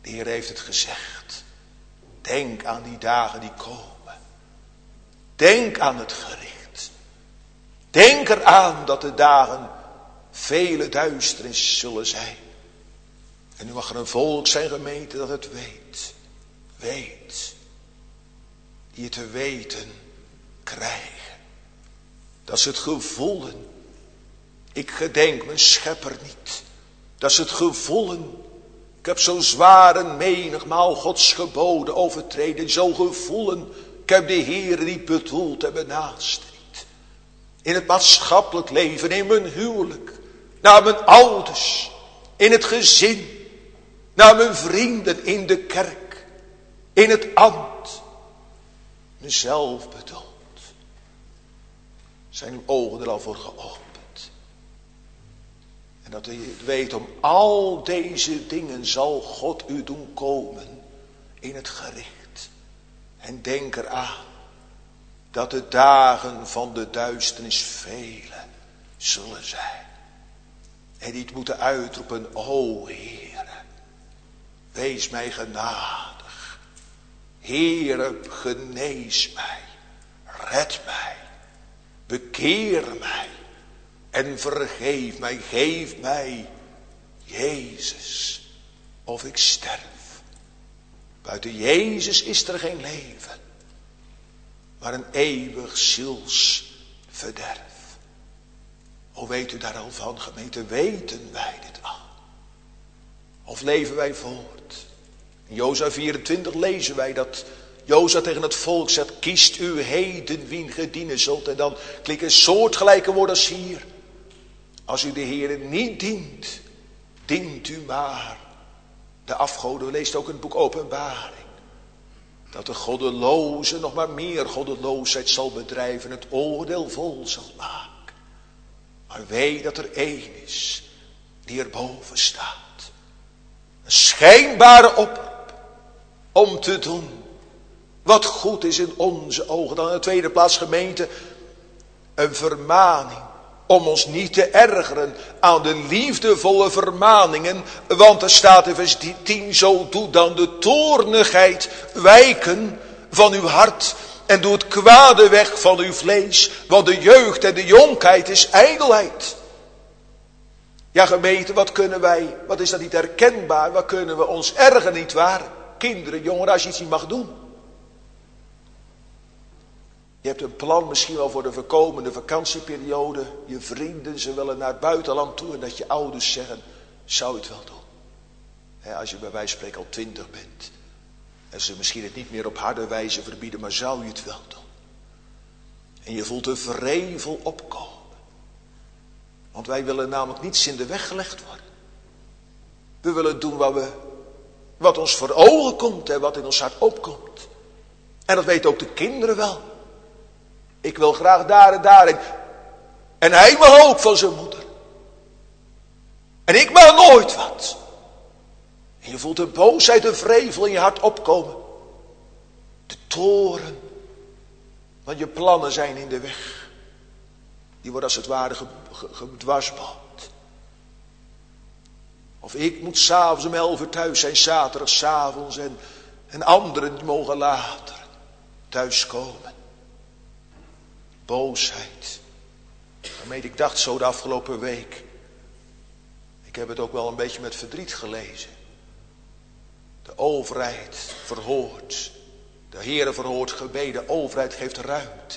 S2: De Heer heeft het gezegd. Denk aan die dagen die komen. Denk aan het gericht. Denk eraan dat de dagen vele duisternis zullen zijn. En nu mag er een volk zijn, gemeente, dat het weet. Weet. Die het te weten krijgen. Dat ze het gevoelen. Ik gedenk mijn schepper niet. Dat ze het gevoelen. Ik heb zo zwaar en menigmaal Gods geboden overtreden. Zo gevoelen. Ik heb de Heer niet bedoeld en benaastrijd. In het maatschappelijk leven, in mijn huwelijk. Naar mijn ouders. In het gezin. Naar mijn vrienden in de kerk. In het ambt. Mezelf bedoeld. Zijn uw ogen er al voor geopend. En dat u weet, om al deze dingen zal God u doen komen in het gericht. En denk eraan dat de dagen van de duisternis vele zullen zijn. En die het moeten uitroepen, o Heere, wees mij genadig. Heere, genees mij, red mij, bekeer mij en vergeef mij, geef mij Jezus, of ik sterf. Buiten Jezus is er geen leven, maar een eeuwig zielsverderf. O, weet u daar al van, gemeente, weten wij dit al? Of leven wij voort? In Jozua 24 lezen wij dat Jozua tegen het volk zegt, kiest u heden wien ge dienen zult. En dan klikken soortgelijke woorden als hier. Als u de Heere niet dient, dient u maar de afgoden. We lezen ook in het boek Openbaring. Dat de goddeloze nog maar meer goddeloosheid zal bedrijven, het oordeel vol zal maken. Maar weet dat er één is die erboven staat. Een schijnbare oproep om te doen wat goed is in onze ogen. Dan in de tweede plaats, gemeente, een vermaning om ons niet te ergeren aan de liefdevolle vermaningen. Want er staat in vers 10, zo doe dan de toornigheid wijken van uw hart. En doe het kwade weg van uw vlees. Want de jeugd en de jonkheid is ijdelheid. Ja, gemeente, wat kunnen wij, wat is dat niet herkenbaar? Wat kunnen we ons ergeren, niet waar? Kinderen, jongeren, als je iets niet mag doen. Je hebt een plan misschien wel voor de voorkomende vakantieperiode. Je vrienden, ze willen naar het buitenland toe. En dat je ouders zeggen, zou je het wel doen? Als je bij wijze van spreken al 20 bent. En ze misschien het niet meer op harde wijze verbieden, maar zou je het wel doen? En je voelt een vrevel opkomen. Want wij willen namelijk niets in de weg gelegd worden. We willen doen wat ons voor ogen komt en wat in ons hart opkomt. En dat weten ook de kinderen wel. Ik wil graag daar en daarin. En hij mag ook van zijn moeder. En ik mag nooit wat. En je voelt een boosheid, een vrevel in je hart opkomen. De toren. Want je plannen zijn in de weg. Die worden als het ware gedwarsboomd. Of ik moet s'avonds om 11 uur thuis zijn, zaterdag s'avonds. En anderen die mogen later thuiskomen. Boosheid. Waarmee ik dacht zo de afgelopen week. Ik heb het ook wel een beetje met verdriet gelezen. De overheid verhoort. De Heere verhoort gebeden. De overheid geeft ruimte.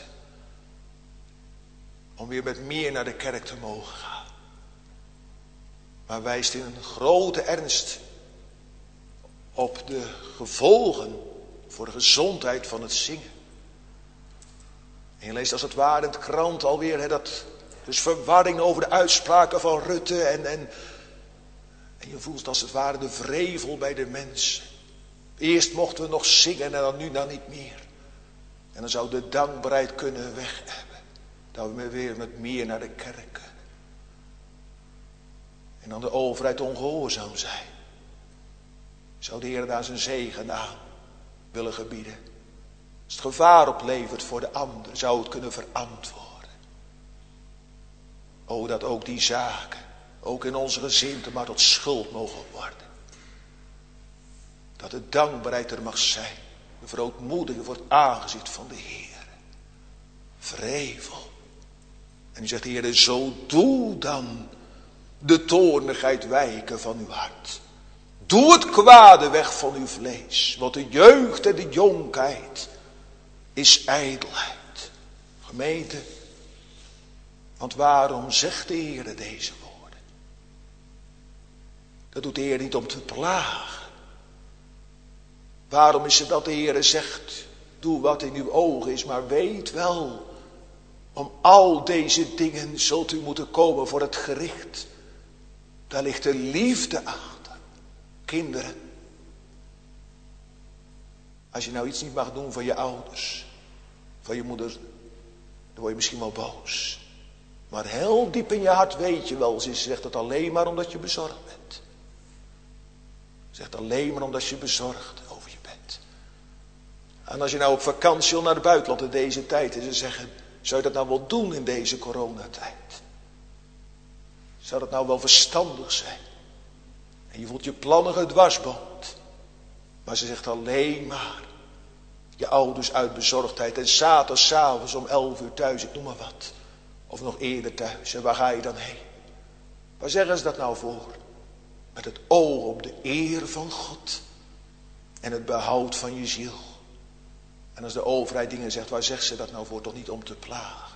S2: Om weer met meer naar de kerk te mogen gaan. Maar wijst in een grote ernst op de gevolgen voor de gezondheid van het zingen. En je leest als het ware in het krant alweer dus verwarring over de uitspraken van Rutte. En je voelt als het ware de vrevel bij de mensen. Eerst mochten we nog zingen en dan nu dan niet meer. En dan zou de dankbaarheid kunnen weg hebben. Dat we weer met meer naar de kerk kunnen. En dan de overheid ongehoorzaam zijn. Zou de Heer daar zijn zegen aan willen gebieden. Als het gevaar oplevert voor de ander, zou het kunnen verantwoorden. O, dat ook die zaken, ook in onze gezinten, maar tot schuld mogen worden. Dat de dankbaarheid er mag zijn. De verootmoediging voor het aangezicht van de Heer. Vrevel. En u zegt, Heer, zo doe dan de toornigheid wijken van uw hart. Doe het kwade weg van uw vlees. Want de jeugd en de jonkheid is ijdelheid. Gemeente, want waarom zegt de Heer deze woorden? Dat doet de Heer niet om te plagen. Waarom is het dat de Heer zegt, doe wat in uw ogen is, maar weet wel, om al deze dingen zult u moeten komen voor het gericht. Daar ligt de liefde achter. Kinderen, als je nou iets niet mag doen van je ouders, van je moeder, dan word je misschien wel boos. Maar heel diep in je hart weet je wel, ze zegt het alleen maar omdat je bezorgd bent. Ze zegt alleen maar omdat je bezorgd over je bent. En als je nou op vakantie wil naar het buitenland in deze tijd, en ze zeggen, zou je dat nou wel doen in deze coronatijd? Zou dat nou wel verstandig zijn? En je voelt je plannen gedwarsboomd. Maar ze zegt alleen maar, je ouders uit bezorgdheid. En zaterdagavond om 11 uur thuis, ik noem maar wat. Of nog eerder thuis. En waar ga je dan heen? Waar zeggen ze dat nou voor? Met het oog op de eer van God. En het behoud van je ziel. En als de overheid dingen zegt, waar zegt ze dat nou voor? Toch niet om te plagen.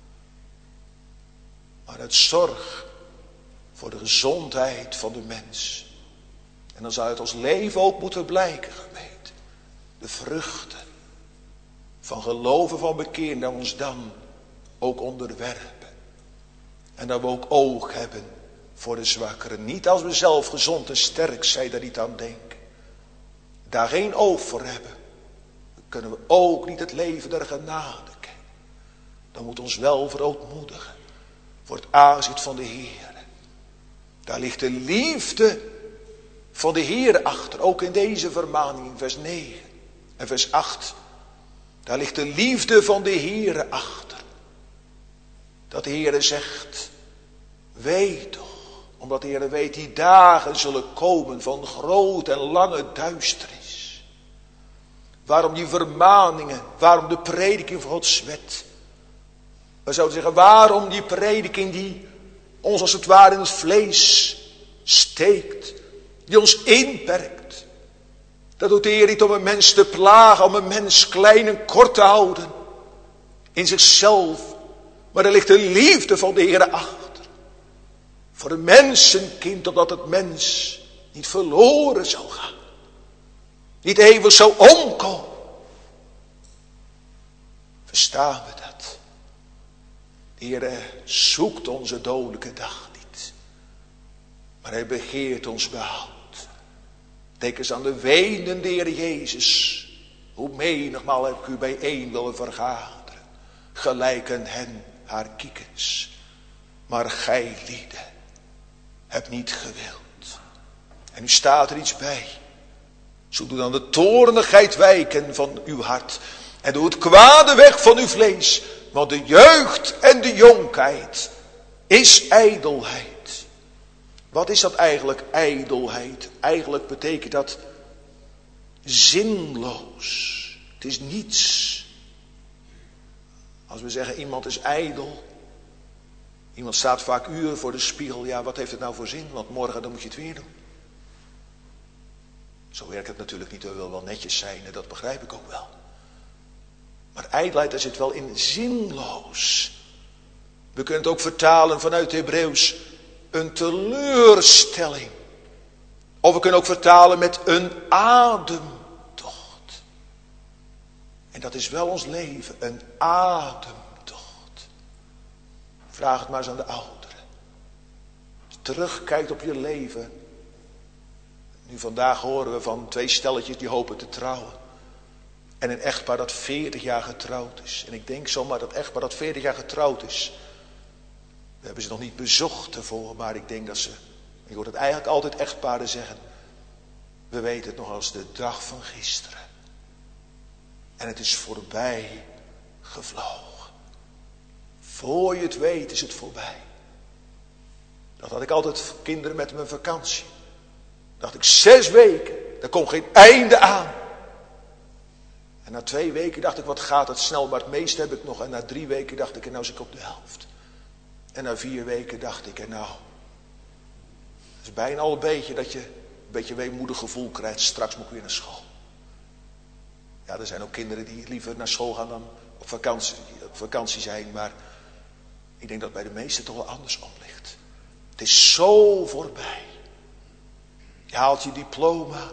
S2: Maar het zorg voor de gezondheid van de mens. En dan zou het ons leven ook moeten blijken, gemeente. De vruchten van geloven van bekeering, dat ons dan ook onderwerpen. En dat we ook oog hebben voor de zwakkeren. Niet als we zelf gezond en sterk zijn, daar niet aan denken. Daar geen oog voor hebben. Dan kunnen we ook niet het leven der genade kennen. Dan moet ons wel verootmoedigen voor het aangezicht van de Heer. Daar ligt de liefde van de Heer achter. Ook in deze vermaning in vers 9 en vers 8. Daar ligt de liefde van de Heer achter. Dat de Heer zegt, weet toch. Omdat de Heer weet, die dagen zullen komen van groot en lange duisternis. Waarom die vermaningen, waarom de prediking van Gods wet. We zouden zeggen, waarom die prediking die ons als het ware in het vlees steekt. Die ons inperkt. Dat doet de Heer niet om een mens te plagen, om een mens klein en kort te houden. In zichzelf. Maar er ligt de liefde van de Heer achter. Voor een mensenkind, opdat het mens niet verloren zou gaan. Niet eeuwig zou omkomen. Verstaan we dat? De Heer zoekt onze dodelijke dag niet. Maar hij begeert ons behoud. Denk eens aan de wenende Heer Jezus. Hoe menigmaal heb ik u bijeen willen vergaderen. Gelijk een hen haar kiekens. Maar gij lieden hebt niet gewild. En nu staat er iets bij. Zo doe dan de toornigheid wijken van uw hart. En doe het kwade weg van uw vlees. Want de jeugd en de jonkheid is ijdelheid. Wat is dat eigenlijk, ijdelheid? Eigenlijk betekent dat zinloos. Het is niets. Als we zeggen iemand is ijdel. Iemand staat vaak uren voor de spiegel. Ja, wat heeft het nou voor zin? Want morgen dan moet je het weer doen. Zo werkt het natuurlijk niet. We willen wel netjes zijn en dat begrijp ik ook wel. Maar ijdelheid, daar zit wel in zinloos. We kunnen het ook vertalen vanuit het Hebreeuws. Een teleurstelling. Of we kunnen ook vertalen met een ademtocht. En dat is wel ons leven. Een ademtocht. Vraag het maar eens aan de ouderen. Als je terugkijkt op je leven. Nu vandaag horen we van 2 stelletjes die hopen te trouwen. En een echtpaar dat 40 jaar getrouwd is. En ik denk zomaar dat echtpaar dat 40 jaar getrouwd is. We hebben ze nog niet bezocht ervoor. Maar ik denk dat ze. Ik hoor het eigenlijk altijd echtparen zeggen. We weten het nog als de dag van gisteren. En het is voorbij gevlogen. Voor je het weet is het voorbij. Dat had ik altijd kinderen met mijn vakantie. Dacht ik 6 weken. Er komt geen einde aan. En na 2 weken dacht ik, wat gaat het snel, maar het meeste heb ik nog. En na 3 weken dacht ik, en nou zit ik op de helft. En na 4 weken dacht ik, en nou, het is bijna al een beetje dat je een beetje weemoedig gevoel krijgt. Straks moet ik weer naar school. Ja, er zijn ook kinderen die liever naar school gaan dan op vakantie zijn. Maar ik denk dat het bij de meesten toch wel andersom ligt. Het is zo voorbij. Je haalt je diploma.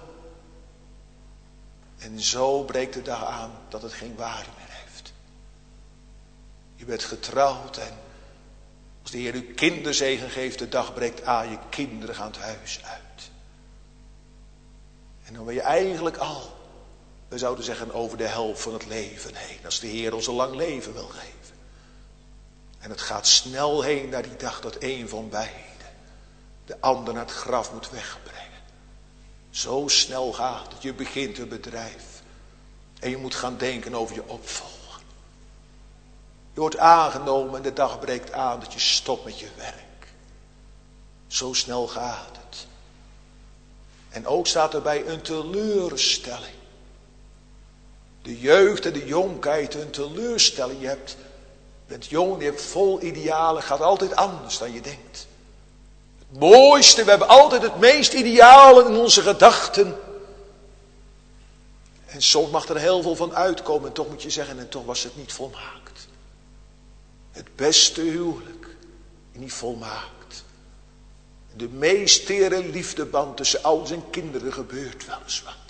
S2: En zo breekt de dag aan dat het geen waarde meer heeft. Je bent getrouwd en als de Heer u kinderzegen geeft, de dag breekt aan, je kinderen gaan het huis uit. En dan ben je eigenlijk al, we zouden zeggen, over de helft van het leven heen. Als de Heer ons een lang leven wil geven. En het gaat snel heen naar die dag dat een van beiden de ander naar het graf moet wegbrengen. Zo snel gaat het. Je begint een bedrijf. En je moet gaan denken over je opvolger. Je wordt aangenomen en de dag breekt aan dat je stopt met je werk. Zo snel gaat het. En ook staat erbij een teleurstelling. De jeugd en de jonkheid, een teleurstelling. Je bent jong, je hebt vol idealen, gaat altijd anders dan je denkt. Het mooiste, we hebben altijd het meest ideale in onze gedachten. En soms mag er heel veel van uitkomen en toch moet je zeggen, en toch was het niet volmaakt. Het beste huwelijk, niet volmaakt. De meest tere liefdeband tussen ouders en kinderen gebeurt wel eens wat.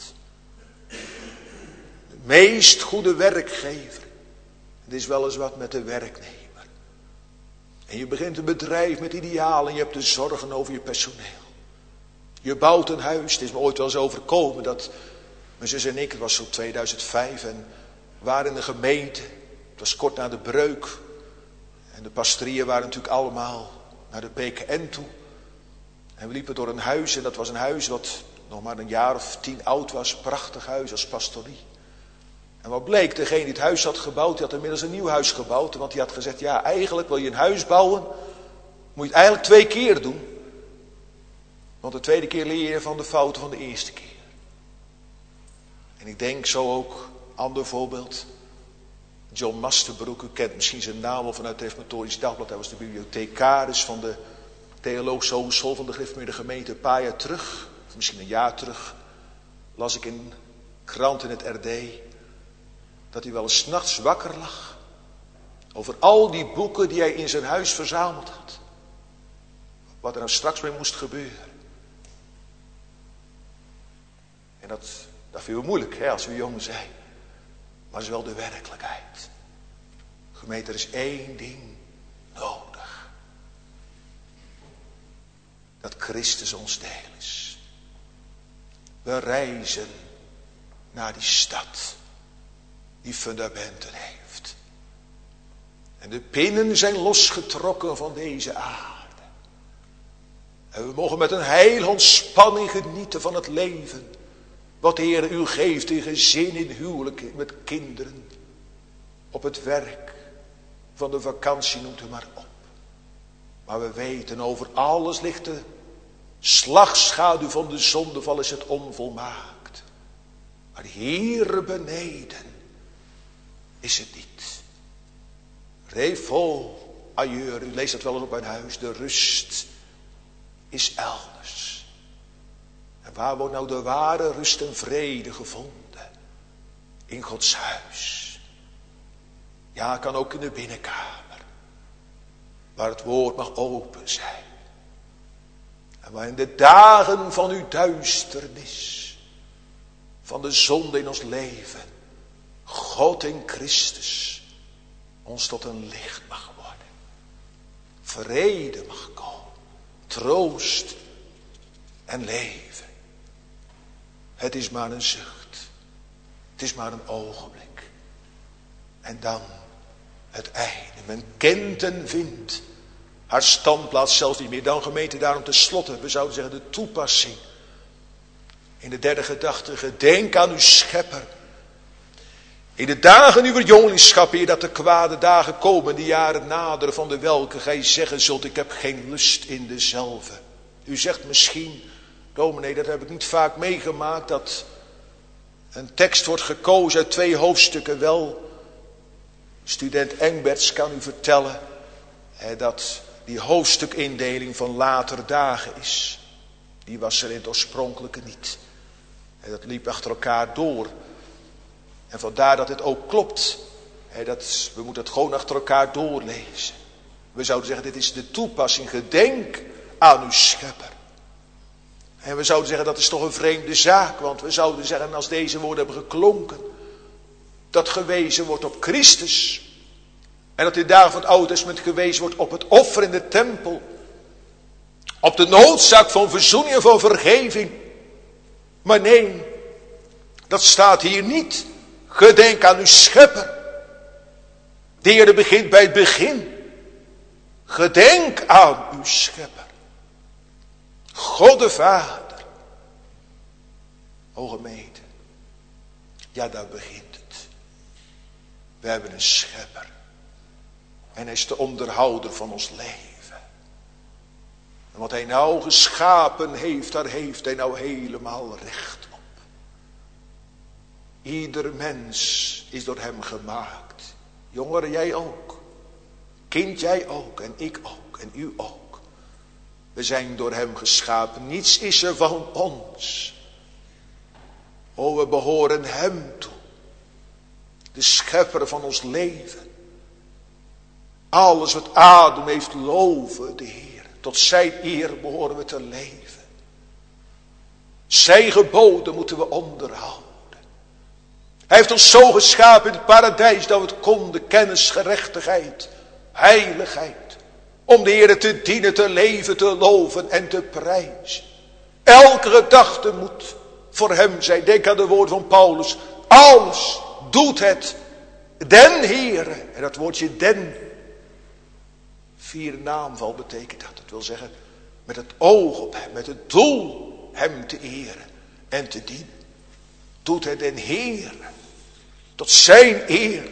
S2: De meest goede werkgever, het is wel eens wat met de werknemer. En je begint een bedrijf met idealen en je hebt de zorgen over je personeel. Je bouwt een huis, het is me ooit wel eens overkomen dat mijn zus en ik, het was zo 2005 en we waren in de gemeente. Het was kort na de breuk. En de pastorieën waren natuurlijk allemaal naar de BKN toe. En we liepen door een huis en dat was een huis wat nog maar een jaar of 10 oud was. Prachtig huis als pastorie. En wat bleek, degene die het huis had gebouwd, die had inmiddels een nieuw huis gebouwd. Want die had gezegd, ja eigenlijk wil je een huis bouwen, moet je het eigenlijk 2 keer doen. Want de tweede keer leer je van de fouten van de eerste keer. En ik denk zo ook, ander voorbeeld. John Masterbroek, u kent misschien zijn naam al vanuit het Reformatorisch Dagblad. Hij was de bibliothecaris van de Theologische Hogeschool van de Gereformeerde Gemeente. Een paar jaar terug, of misschien een jaar terug, las ik in een krant in het RD dat hij wel eens 's nachts wakker lag over al die boeken die hij in zijn huis verzameld had. Wat er nou straks mee moest gebeuren. En dat vinden we moeilijk als we jong zijn. Maar het is wel de werkelijkheid. Gemeente, er is 1 ding nodig. Dat Christus ons deel is. We reizen naar die stad die fundamenten heeft. En de pinnen zijn losgetrokken van deze aarde. En we mogen met een heil ontspanning genieten van het leven. Wat de Heer u geeft in gezin, in huwelijk, met kinderen. Op het werk, van de vakantie, noemt u maar op. Maar we weten, over alles ligt de slagschaduw van de zondeval, is het onvolmaakt. Maar hier beneden is het niet. Refo, ailleurs, u leest dat wel eens op mijn huis, de rust is elders. En waar wordt nou de ware rust en vrede gevonden? In Gods huis. Ja, kan ook in de binnenkamer. Waar het woord mag open zijn. En waar in de dagen van uw duisternis, van de zonde in ons leven, God in Christus ons tot een licht mag worden. Vrede mag komen. Troost en leven. Het is maar een zucht. Het is maar een ogenblik. En dan het einde. Men kent en vindt haar standplaats zelfs niet meer. Dan gemeente, daarom tenslotte, we zouden zeggen de toepassing. In de derde gedachte, gedenk aan uw schepper. In de dagen uw jongelingschap, eer dat de kwade dagen komen, die jaren naderen, van de welke gij zeggen zult, ik heb geen lust in dezelfde. U zegt misschien, Dominee, dat heb ik niet vaak meegemaakt, dat een tekst wordt gekozen uit 2 hoofdstukken. Wel, student Engberts kan u vertellen dat die hoofdstukindeling van later dagen is. Die was er in het oorspronkelijke niet. En dat liep achter elkaar door. En vandaar dat het ook klopt. We moeten het gewoon achter elkaar doorlezen. We zouden zeggen, dit is de toepassing. Gedenk aan uw schepper. En we zouden zeggen, dat is toch een vreemde zaak. Want we zouden zeggen, als deze woorden hebben geklonken, dat gewezen wordt op Christus. En dat in de dagen van het Oude Testament gewezen wordt op het offer in de tempel. Op de noodzaak van verzoening en van vergeving. Maar nee, dat staat hier niet. Gedenk aan uw schepper. De Heer begint bij het begin. Gedenk aan uw schepper. God de Vader. O gemeente. Ja, daar begint het. We hebben een schepper. En hij is de onderhouder van ons leven. En wat hij nou geschapen heeft, daar heeft hij nou helemaal recht op. Ieder mens is door hem gemaakt. Jongeren, jij ook. Kind, jij ook. En ik ook. En u ook. We zijn door hem geschapen. Niets is er van ons. O, we behoren hem toe. De schepper van ons leven. Alles wat adem heeft, loven de Heer. Tot zijn eer behoren we te leven. Zijn geboden moeten we onderhouden. Hij heeft ons zo geschapen in het paradijs dat we het konden. Kennis, gerechtigheid, heiligheid. Om de Heer te dienen, te leven, te loven en te prijzen. Elke gedachte moet voor hem zijn. Denk aan de woorden van Paulus. Alles doet het den Heere. En dat woordje den, 4 naamval betekent dat. Dat wil zeggen met het oog op hem, met het doel hem te eren en te dienen. Doet het den Heere. Tot zijn eer.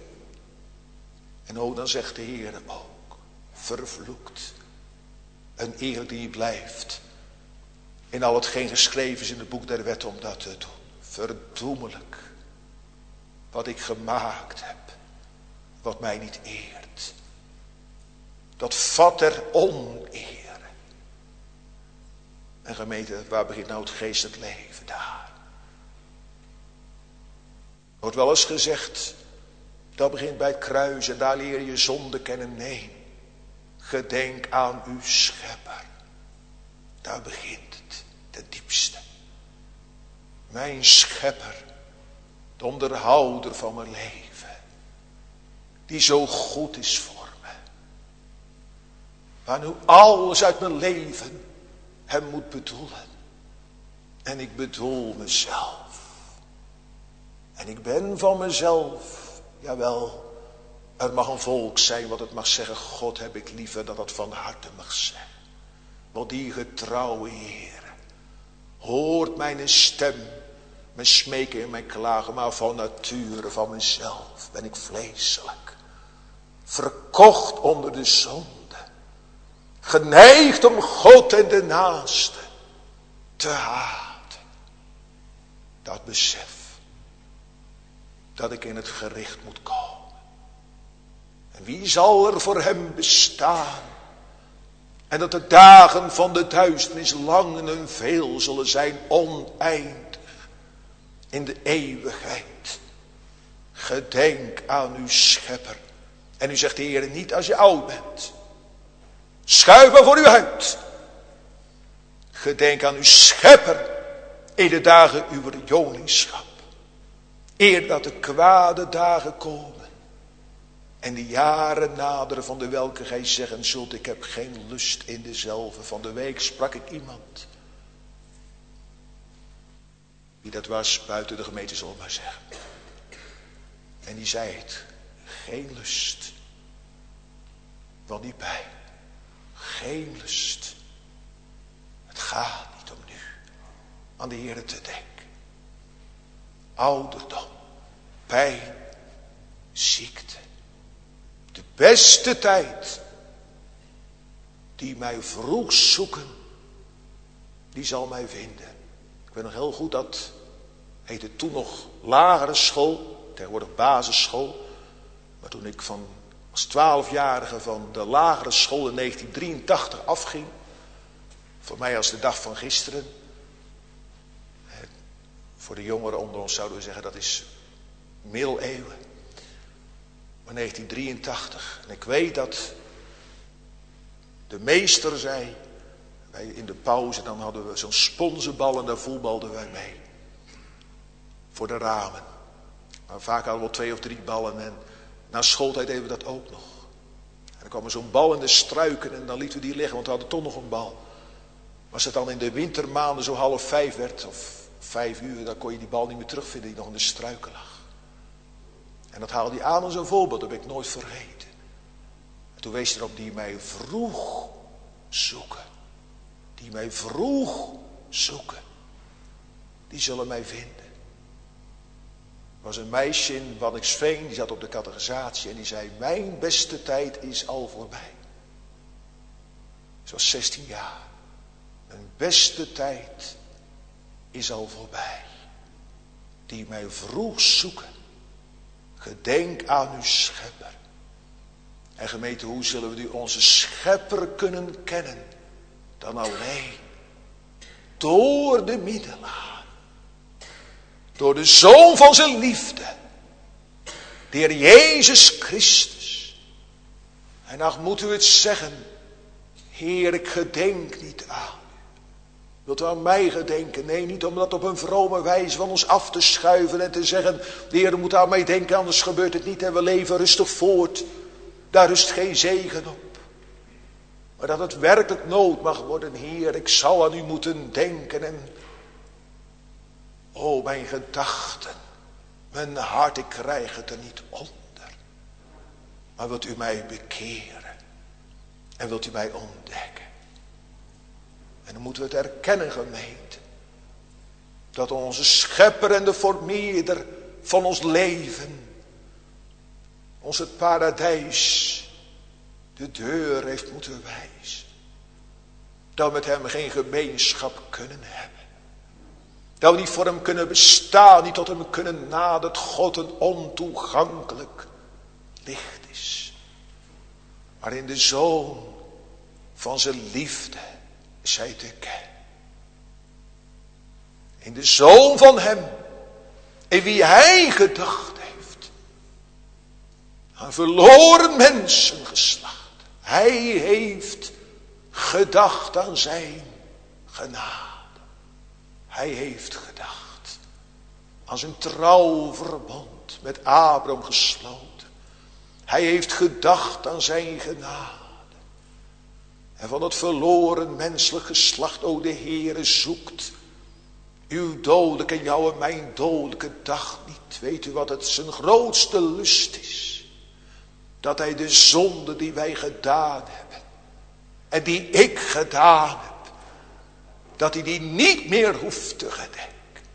S2: En ook dan zegt de Heer ook. Vervloekt. Een eer die blijft. In al hetgeen geschreven is in het boek der wet om dat te doen. Verdoemelijk. Wat ik gemaakt heb. Wat mij niet eert. Dat vat er oneer. En gemeente, waar begint nou het geestelijk leven? Daar. Er wordt wel eens gezegd, dat begint bij het kruis en daar leer je zonde kennen. Nee, gedenk aan uw schepper. Daar begint het, ten diepste. Mijn schepper, de onderhouder van mijn leven. Die zo goed is voor me. Waar nu alles uit mijn leven hem moet bedoelen. En ik bedoel mezelf. En ik ben van mezelf, jawel, er mag een volk zijn wat het mag zeggen, God heb ik liever dat het van harte mag zijn. Want die getrouwe Heer hoort mijn stem, mijn smeken en mijn klagen, maar van nature, van mezelf ben ik vleeselijk. Verkocht onder de zonde. Geneigd om God en de naaste te haten. Dat besef. Dat ik in het gericht moet komen. En wie zal er voor hem bestaan? En dat de dagen van de duisternis lang en veel zullen zijn, oneindig. In de eeuwigheid. Gedenk aan uw schepper. En u zegt de Heer niet als je oud bent. Schuif maar voor u uit. Gedenk aan uw schepper. In de dagen uw jongelingschap. Eer dat de kwade dagen komen. En de jaren naderen van de welke gij zeggen zult. Ik heb geen lust in dezelfde. Van de week sprak ik iemand. Wie dat was buiten de gemeente zal ik maar zeggen. En die zei het. Geen lust. Van die pijn. Geen lust. Het gaat niet om nu. Aan de Heer te denken. Ouderdom, pijn, ziekte. De beste tijd die mij vroeg zoeken die zal mij vinden. Ik weet nog heel goed, dat heette toen nog lagere school, tegenwoordig basisschool. Maar toen ik als 12-jarige van de lagere school in 1983 afging, voor mij als de dag van gisteren. Voor de jongeren onder ons zouden we zeggen dat is middeleeuwen. Maar 1983. En ik weet dat de meester zei, wij in de pauze, dan hadden we zo'n sponsenbal en daar voetbalden wij mee. Voor de ramen. Maar vaak hadden we wel 2 of 3 ballen en na schooltijd deden we dat ook nog. En dan kwam er zo'n bal in de struiken en dan lieten we die liggen, want we hadden toch nog een bal. Maar als het dan in de wintermaanden zo 4:30 werd of 5 uur, dan kon je die bal niet meer terugvinden die nog in de struiken lag. En dat haalde hij aan als een voorbeeld, dat heb ik nooit vergeten. En toen wees hij erop, die mij vroeg zoeken. Die mij vroeg zoeken. Die zullen mij vinden. Er was een meisje in Waddinxveen, die zat op de catechisatie en die zei, mijn beste tijd is al voorbij. Ze was 16 jaar. Mijn beste tijd is al voorbij. Die mij vroeg zoeken. Gedenk aan uw schepper. En gemeente, hoe zullen we nu onze schepper kunnen kennen? Dan alleen door de middelaar. Door de Zoon van zijn liefde. De Heer Jezus Christus. En ach, moeten we het zeggen. Heer, ik gedenk niet aan. Wilt u aan mij gedenken? Nee, niet om dat op een vrome wijze van ons af te schuiven en te zeggen, de Heer moet aan mij denken, anders gebeurt het niet en we leven rustig voort. Daar rust geen zegen op. Maar dat het werkelijk nood mag worden, Heer, ik zal aan u moeten denken en o, mijn gedachten, mijn hart, ik krijg het er niet onder. Maar wilt u mij bekeren en wilt u mij ontdekken? En dan moeten we het erkennen, gemeente. Dat onze schepper en de vormeerder van ons leven, ons het paradijs, de deur heeft moeten wijzen. Dat we met hem geen gemeenschap kunnen hebben. Dat we niet voor hem kunnen bestaan, niet tot hem kunnen naderen. Dat God een ontoegankelijk licht is. Maar in de Zoon van zijn liefde is hij te kennen. In de Zoon van hem, in wie hij gedacht heeft. Aan verloren mensengeslacht. Hij heeft gedacht aan zijn genade. Hij heeft gedacht aan zijn trouwverbond met Abraham gesloten. Hij heeft gedacht aan zijn genade. En van het verloren menselijk geslacht, o de Heere, zoekt uw dodelijke en jouw en mijn dodelijke dag niet. Weet u wat het zijn grootste lust is? Dat hij de zonde die wij gedaan hebben en die ik gedaan heb, dat hij die niet meer hoeft te gedenken.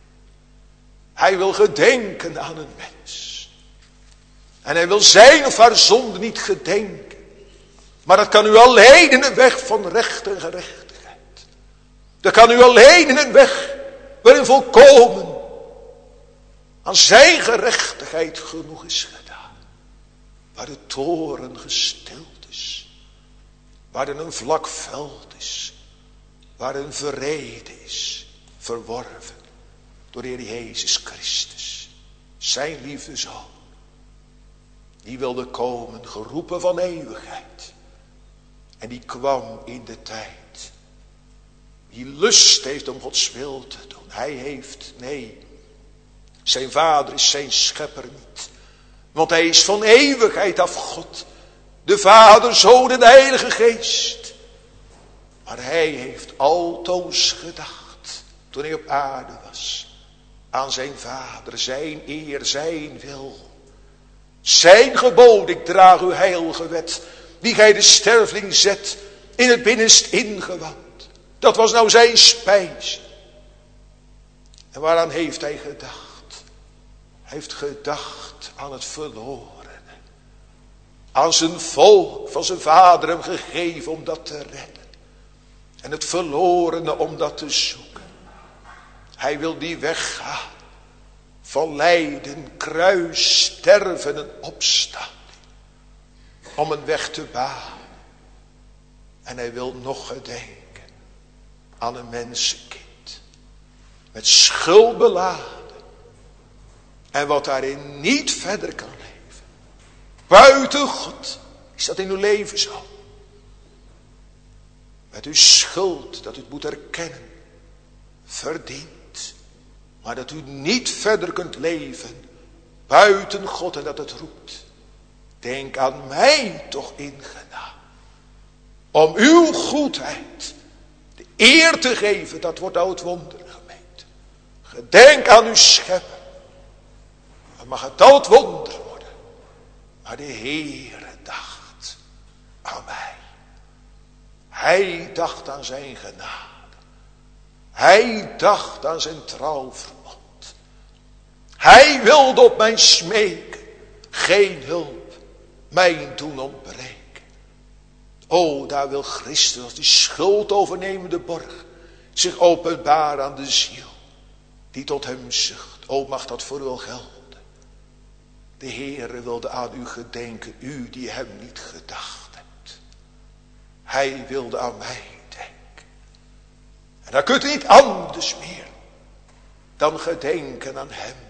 S2: Hij wil gedenken aan een mens. En hij wil zijn of haar zonde niet gedenken. Maar dat kan u alleen in een weg van recht en gerechtigheid. Dat kan u alleen in een weg waarin volkomen aan zijn gerechtigheid genoeg is gedaan. Waar de toren gestild is. Waar er een vlak veld is. Waar een vrede is. Verworven door de Heer Jezus Christus. Zijn liefde Zoon. Die wilde komen, geroepen van eeuwigheid. En die kwam in de tijd. Die lust heeft om Gods wil te doen. Hij heeft, nee. Zijn vader is zijn schepper niet. Want hij is van eeuwigheid af God. De Vader, Zoon en de Heilige Geest. Maar hij heeft altoos gedacht. Toen hij op aarde was. Aan zijn vader, zijn eer, zijn wil. Zijn gebod, ik draag uw heilige wet. Die gij de sterveling zet in het binnenst ingewand. Dat was nou zijn spijs. En waaraan heeft hij gedacht? Hij heeft gedacht aan het verlorene. Aan zijn volk van zijn vader hem gegeven om dat te redden. En het verlorene om dat te zoeken. Hij wil die weg gaan. Van lijden, kruis, sterven en opstaan. Om een weg te banen. En hij wil nog gedenken aan een mensenkind. Met schuld beladen. En wat daarin niet verder kan leven. Buiten God is dat in uw leven zo. Met uw schuld dat u het moet erkennen. Verdient. Maar dat u niet verder kunt leven. Buiten God en dat het roept. Denk aan mij toch in genade. Om uw goedheid de eer te geven. Dat wordt nou het wonder, gemeente. Gedenk aan uw schepper. Dan mag het al het wonder worden. Maar de Heere dacht aan mij. Hij dacht aan zijn genade. Hij dacht aan zijn trouwverbond. Hij wilde op mijn smeken geen hulp mij doen ontbreken. O, daar wil Christus als die schuld overnemende borg zich openbaar aan de ziel die tot hem zucht. O, mag dat voor u wel gelden. De Heere wilde aan u gedenken, u die hem niet gedacht hebt. Hij wilde aan mij denken. En dan kunt u niet anders meer dan gedenken aan hem.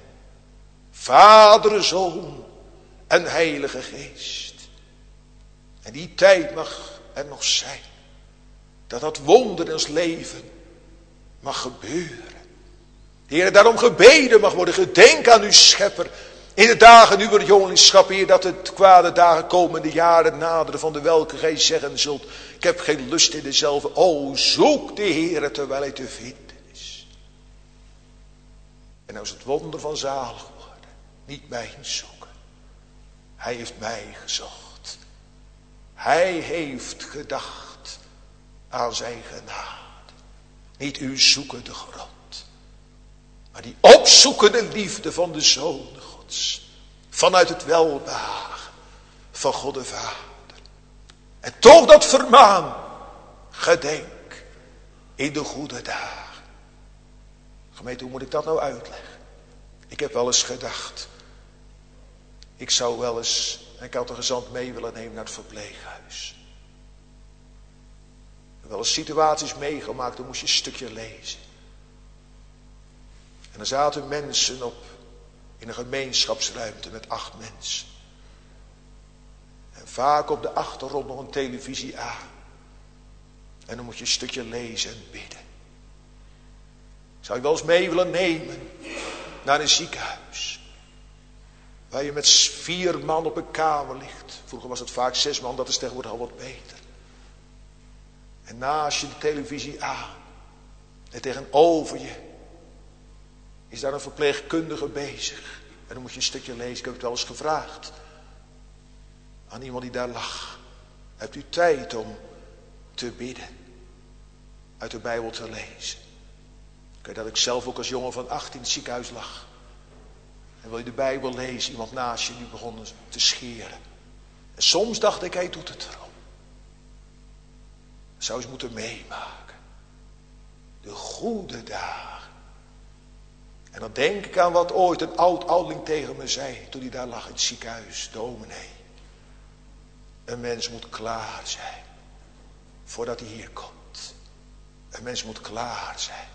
S2: Vader, Zoon en Heilige Geest. En die tijd mag er nog zijn. Dat dat wonder in ons leven mag gebeuren. De Heer, daarom gebeden mag worden. Gedenk aan uw schepper. In de dagen uw jongelingschap, Heer, dat het kwade dagen komende jaren naderen. Van de welke gij zeggen zult. Ik heb geen lust in dezelfde. O, zoek de Heer terwijl hij te vinden is. En nou is het wonder van zalig worden. Niet mij zoeken. Hij heeft mij gezocht. Hij heeft gedacht aan zijn genade. Niet uw zoekende grond. Maar die opzoekende liefde van de Zoon Gods. Vanuit het welbehagen van God de Vader. En toch dat vermaan. Gedenk in de goede dagen. Gemeente, hoe moet ik dat nou uitleggen? Ik heb wel eens gedacht. Ik zou wel eens, ik had een gezant mee willen nemen naar het verpleeghuis. Ik heb wel eens situaties meegemaakt, dan moest je een stukje lezen. En dan zaten mensen in een gemeenschapsruimte met 8 mensen. En vaak op de achtergrond nog een televisie aan. En dan moet je een stukje lezen en bidden. Zou je wel eens mee willen nemen naar een ziekenhuis. Waar je met 4 man op een kamer ligt. Vroeger was het vaak 6 man, dat is tegenwoordig al wat beter. En naast je de televisie aan. En tegenover je is daar een verpleegkundige bezig. En dan moet je een stukje lezen. Ik heb het wel eens gevraagd aan iemand die daar lag. Hebt u tijd om te bidden? Uit de Bijbel te lezen. Kijk, dat ik zelf ook als jongen van 18 in het ziekenhuis lag. En wil je de Bijbel lezen, iemand naast je die begon te scheren. En soms dacht ik, hij doet het erom. Zou eens moeten meemaken. De goede dagen. En dan denk ik aan wat ooit een oud-ouderling tegen me zei. Toen hij daar lag in het ziekenhuis. Dominee. Een mens moet klaar zijn. Voordat hij hier komt. Een mens moet klaar zijn.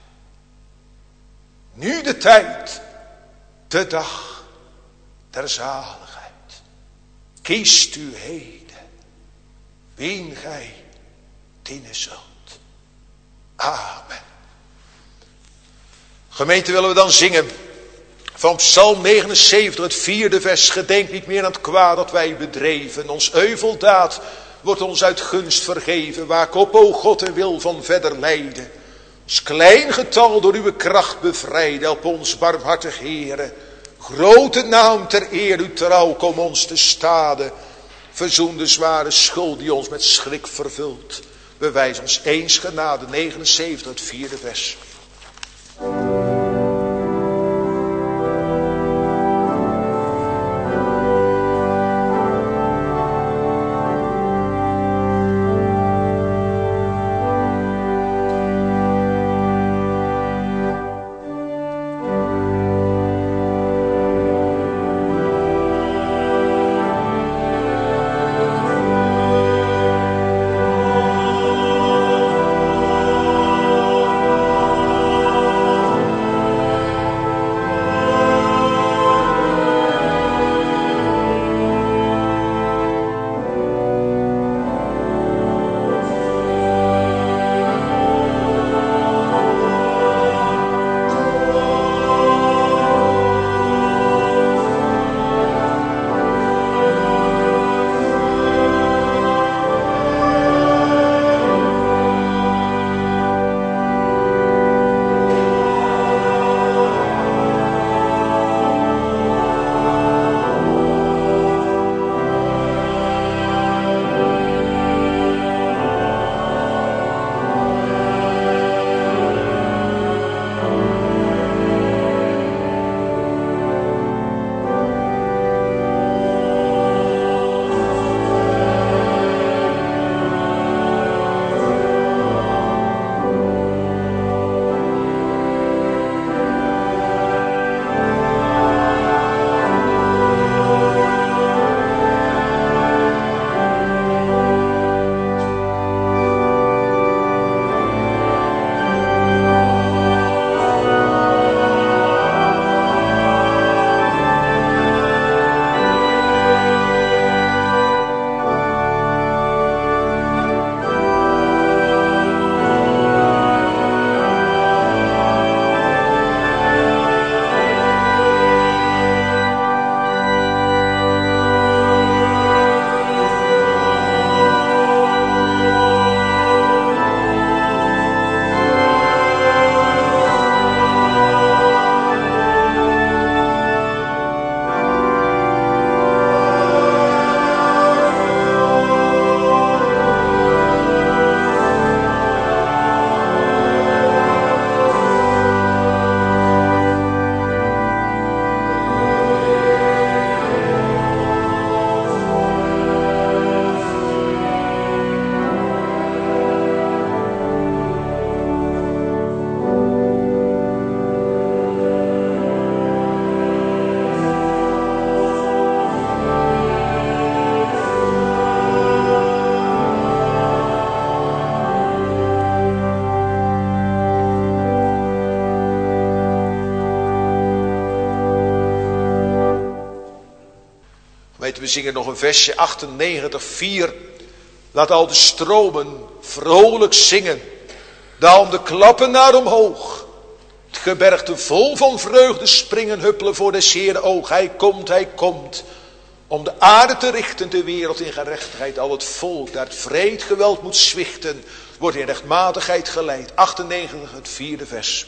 S2: Nu de tijd. De dag der zaligheid. Kiest u heden. Wien gij dienen zult. Amen. Gemeente, willen we dan zingen van Psalm 79, het 4e vers. Gedenk niet meer aan het kwaad dat wij bedreven. Ons euveldaad wordt ons uit gunst vergeven. Waak op, o God, en wil van verder lijden. Ons klein getal door uw kracht bevrijden. Help ons, barmhartig Heere. Grote naam ter eer, uw trouw, kom ons te stade. Verzoen de zware schuld die ons met schrik vervult. Bewijs ons eens genade, 79, het 4e vers. Weet, we zingen nog een versje 98:4. Laat al de stromen vrolijk zingen. Daal de klappen naar omhoog. Het gebergte vol van vreugde springen, huppelen voor des Heeren oog. Hij komt. Om de aarde te richten, de wereld in gerechtigheid. Al het volk dat vreed geweld moet zwichten, wordt in rechtmatigheid geleid. 98, het 4e vers.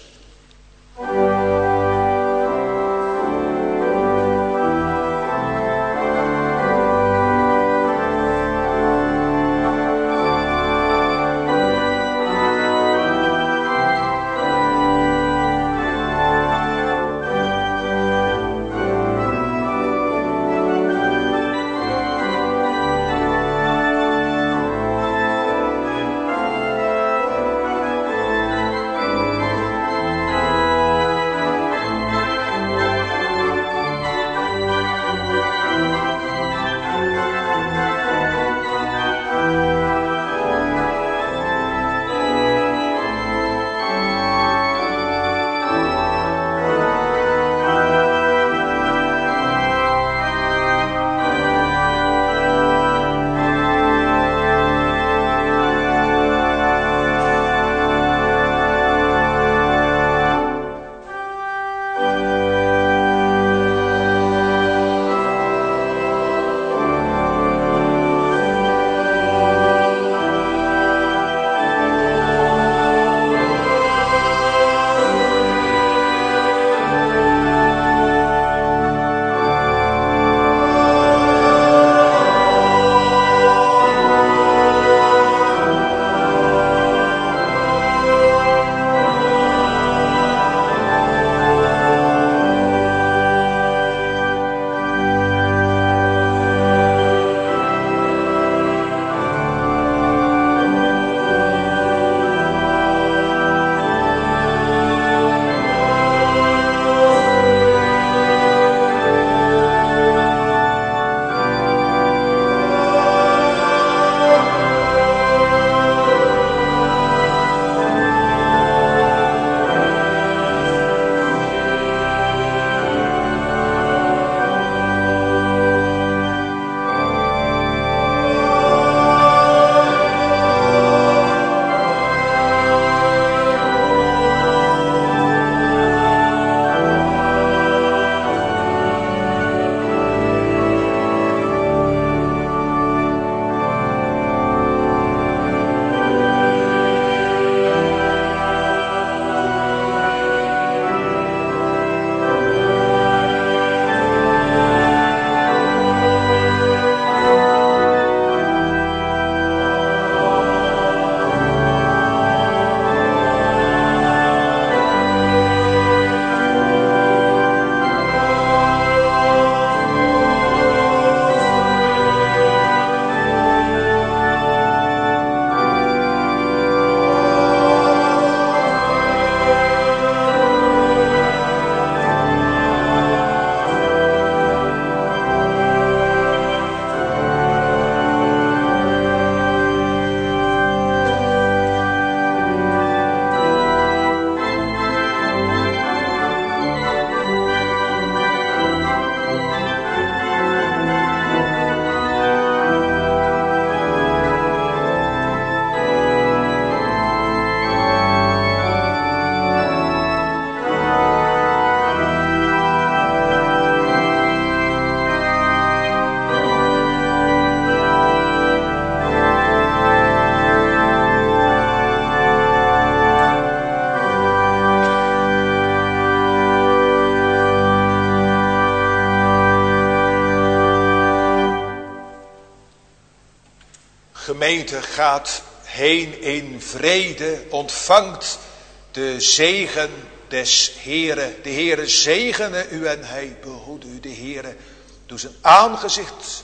S2: Gemeente, gaat heen in vrede, ontvangt de zegen des Heren. De Heere zegene u en hij behoede u. De Heere doet zijn aangezicht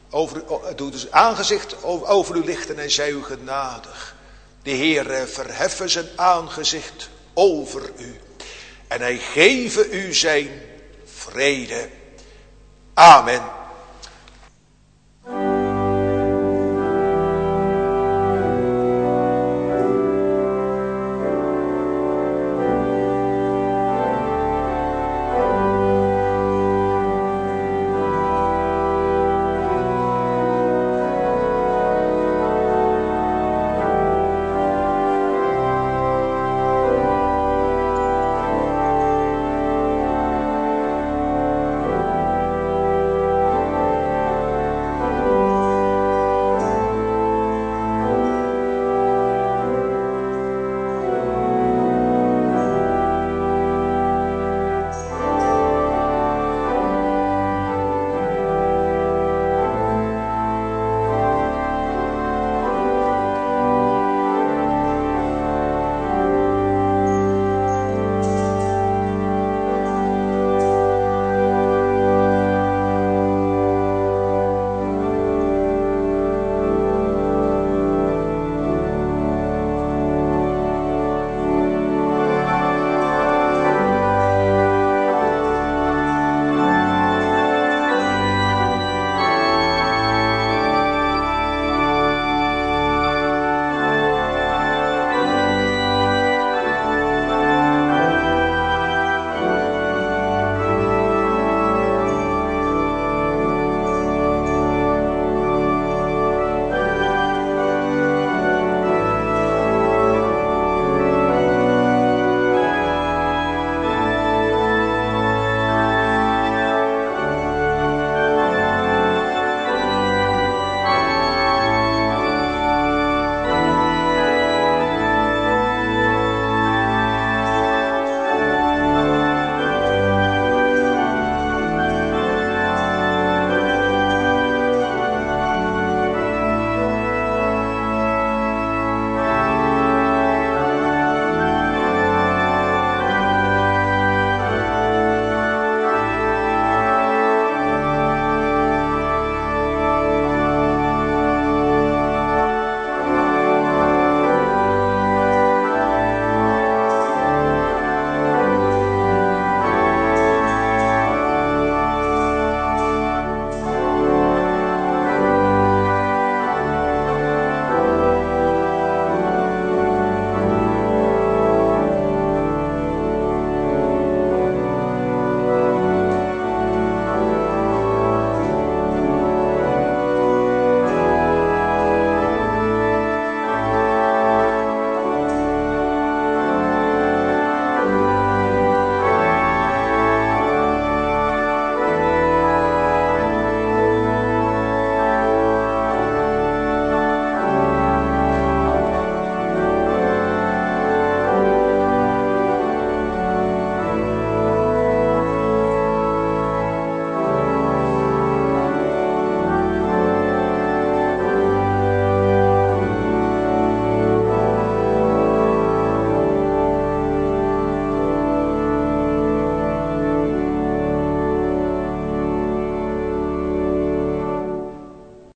S2: over u lichten en zij u genadig. De Heere verheffen zijn aangezicht over u en hij geven u zijn vrede. Amen.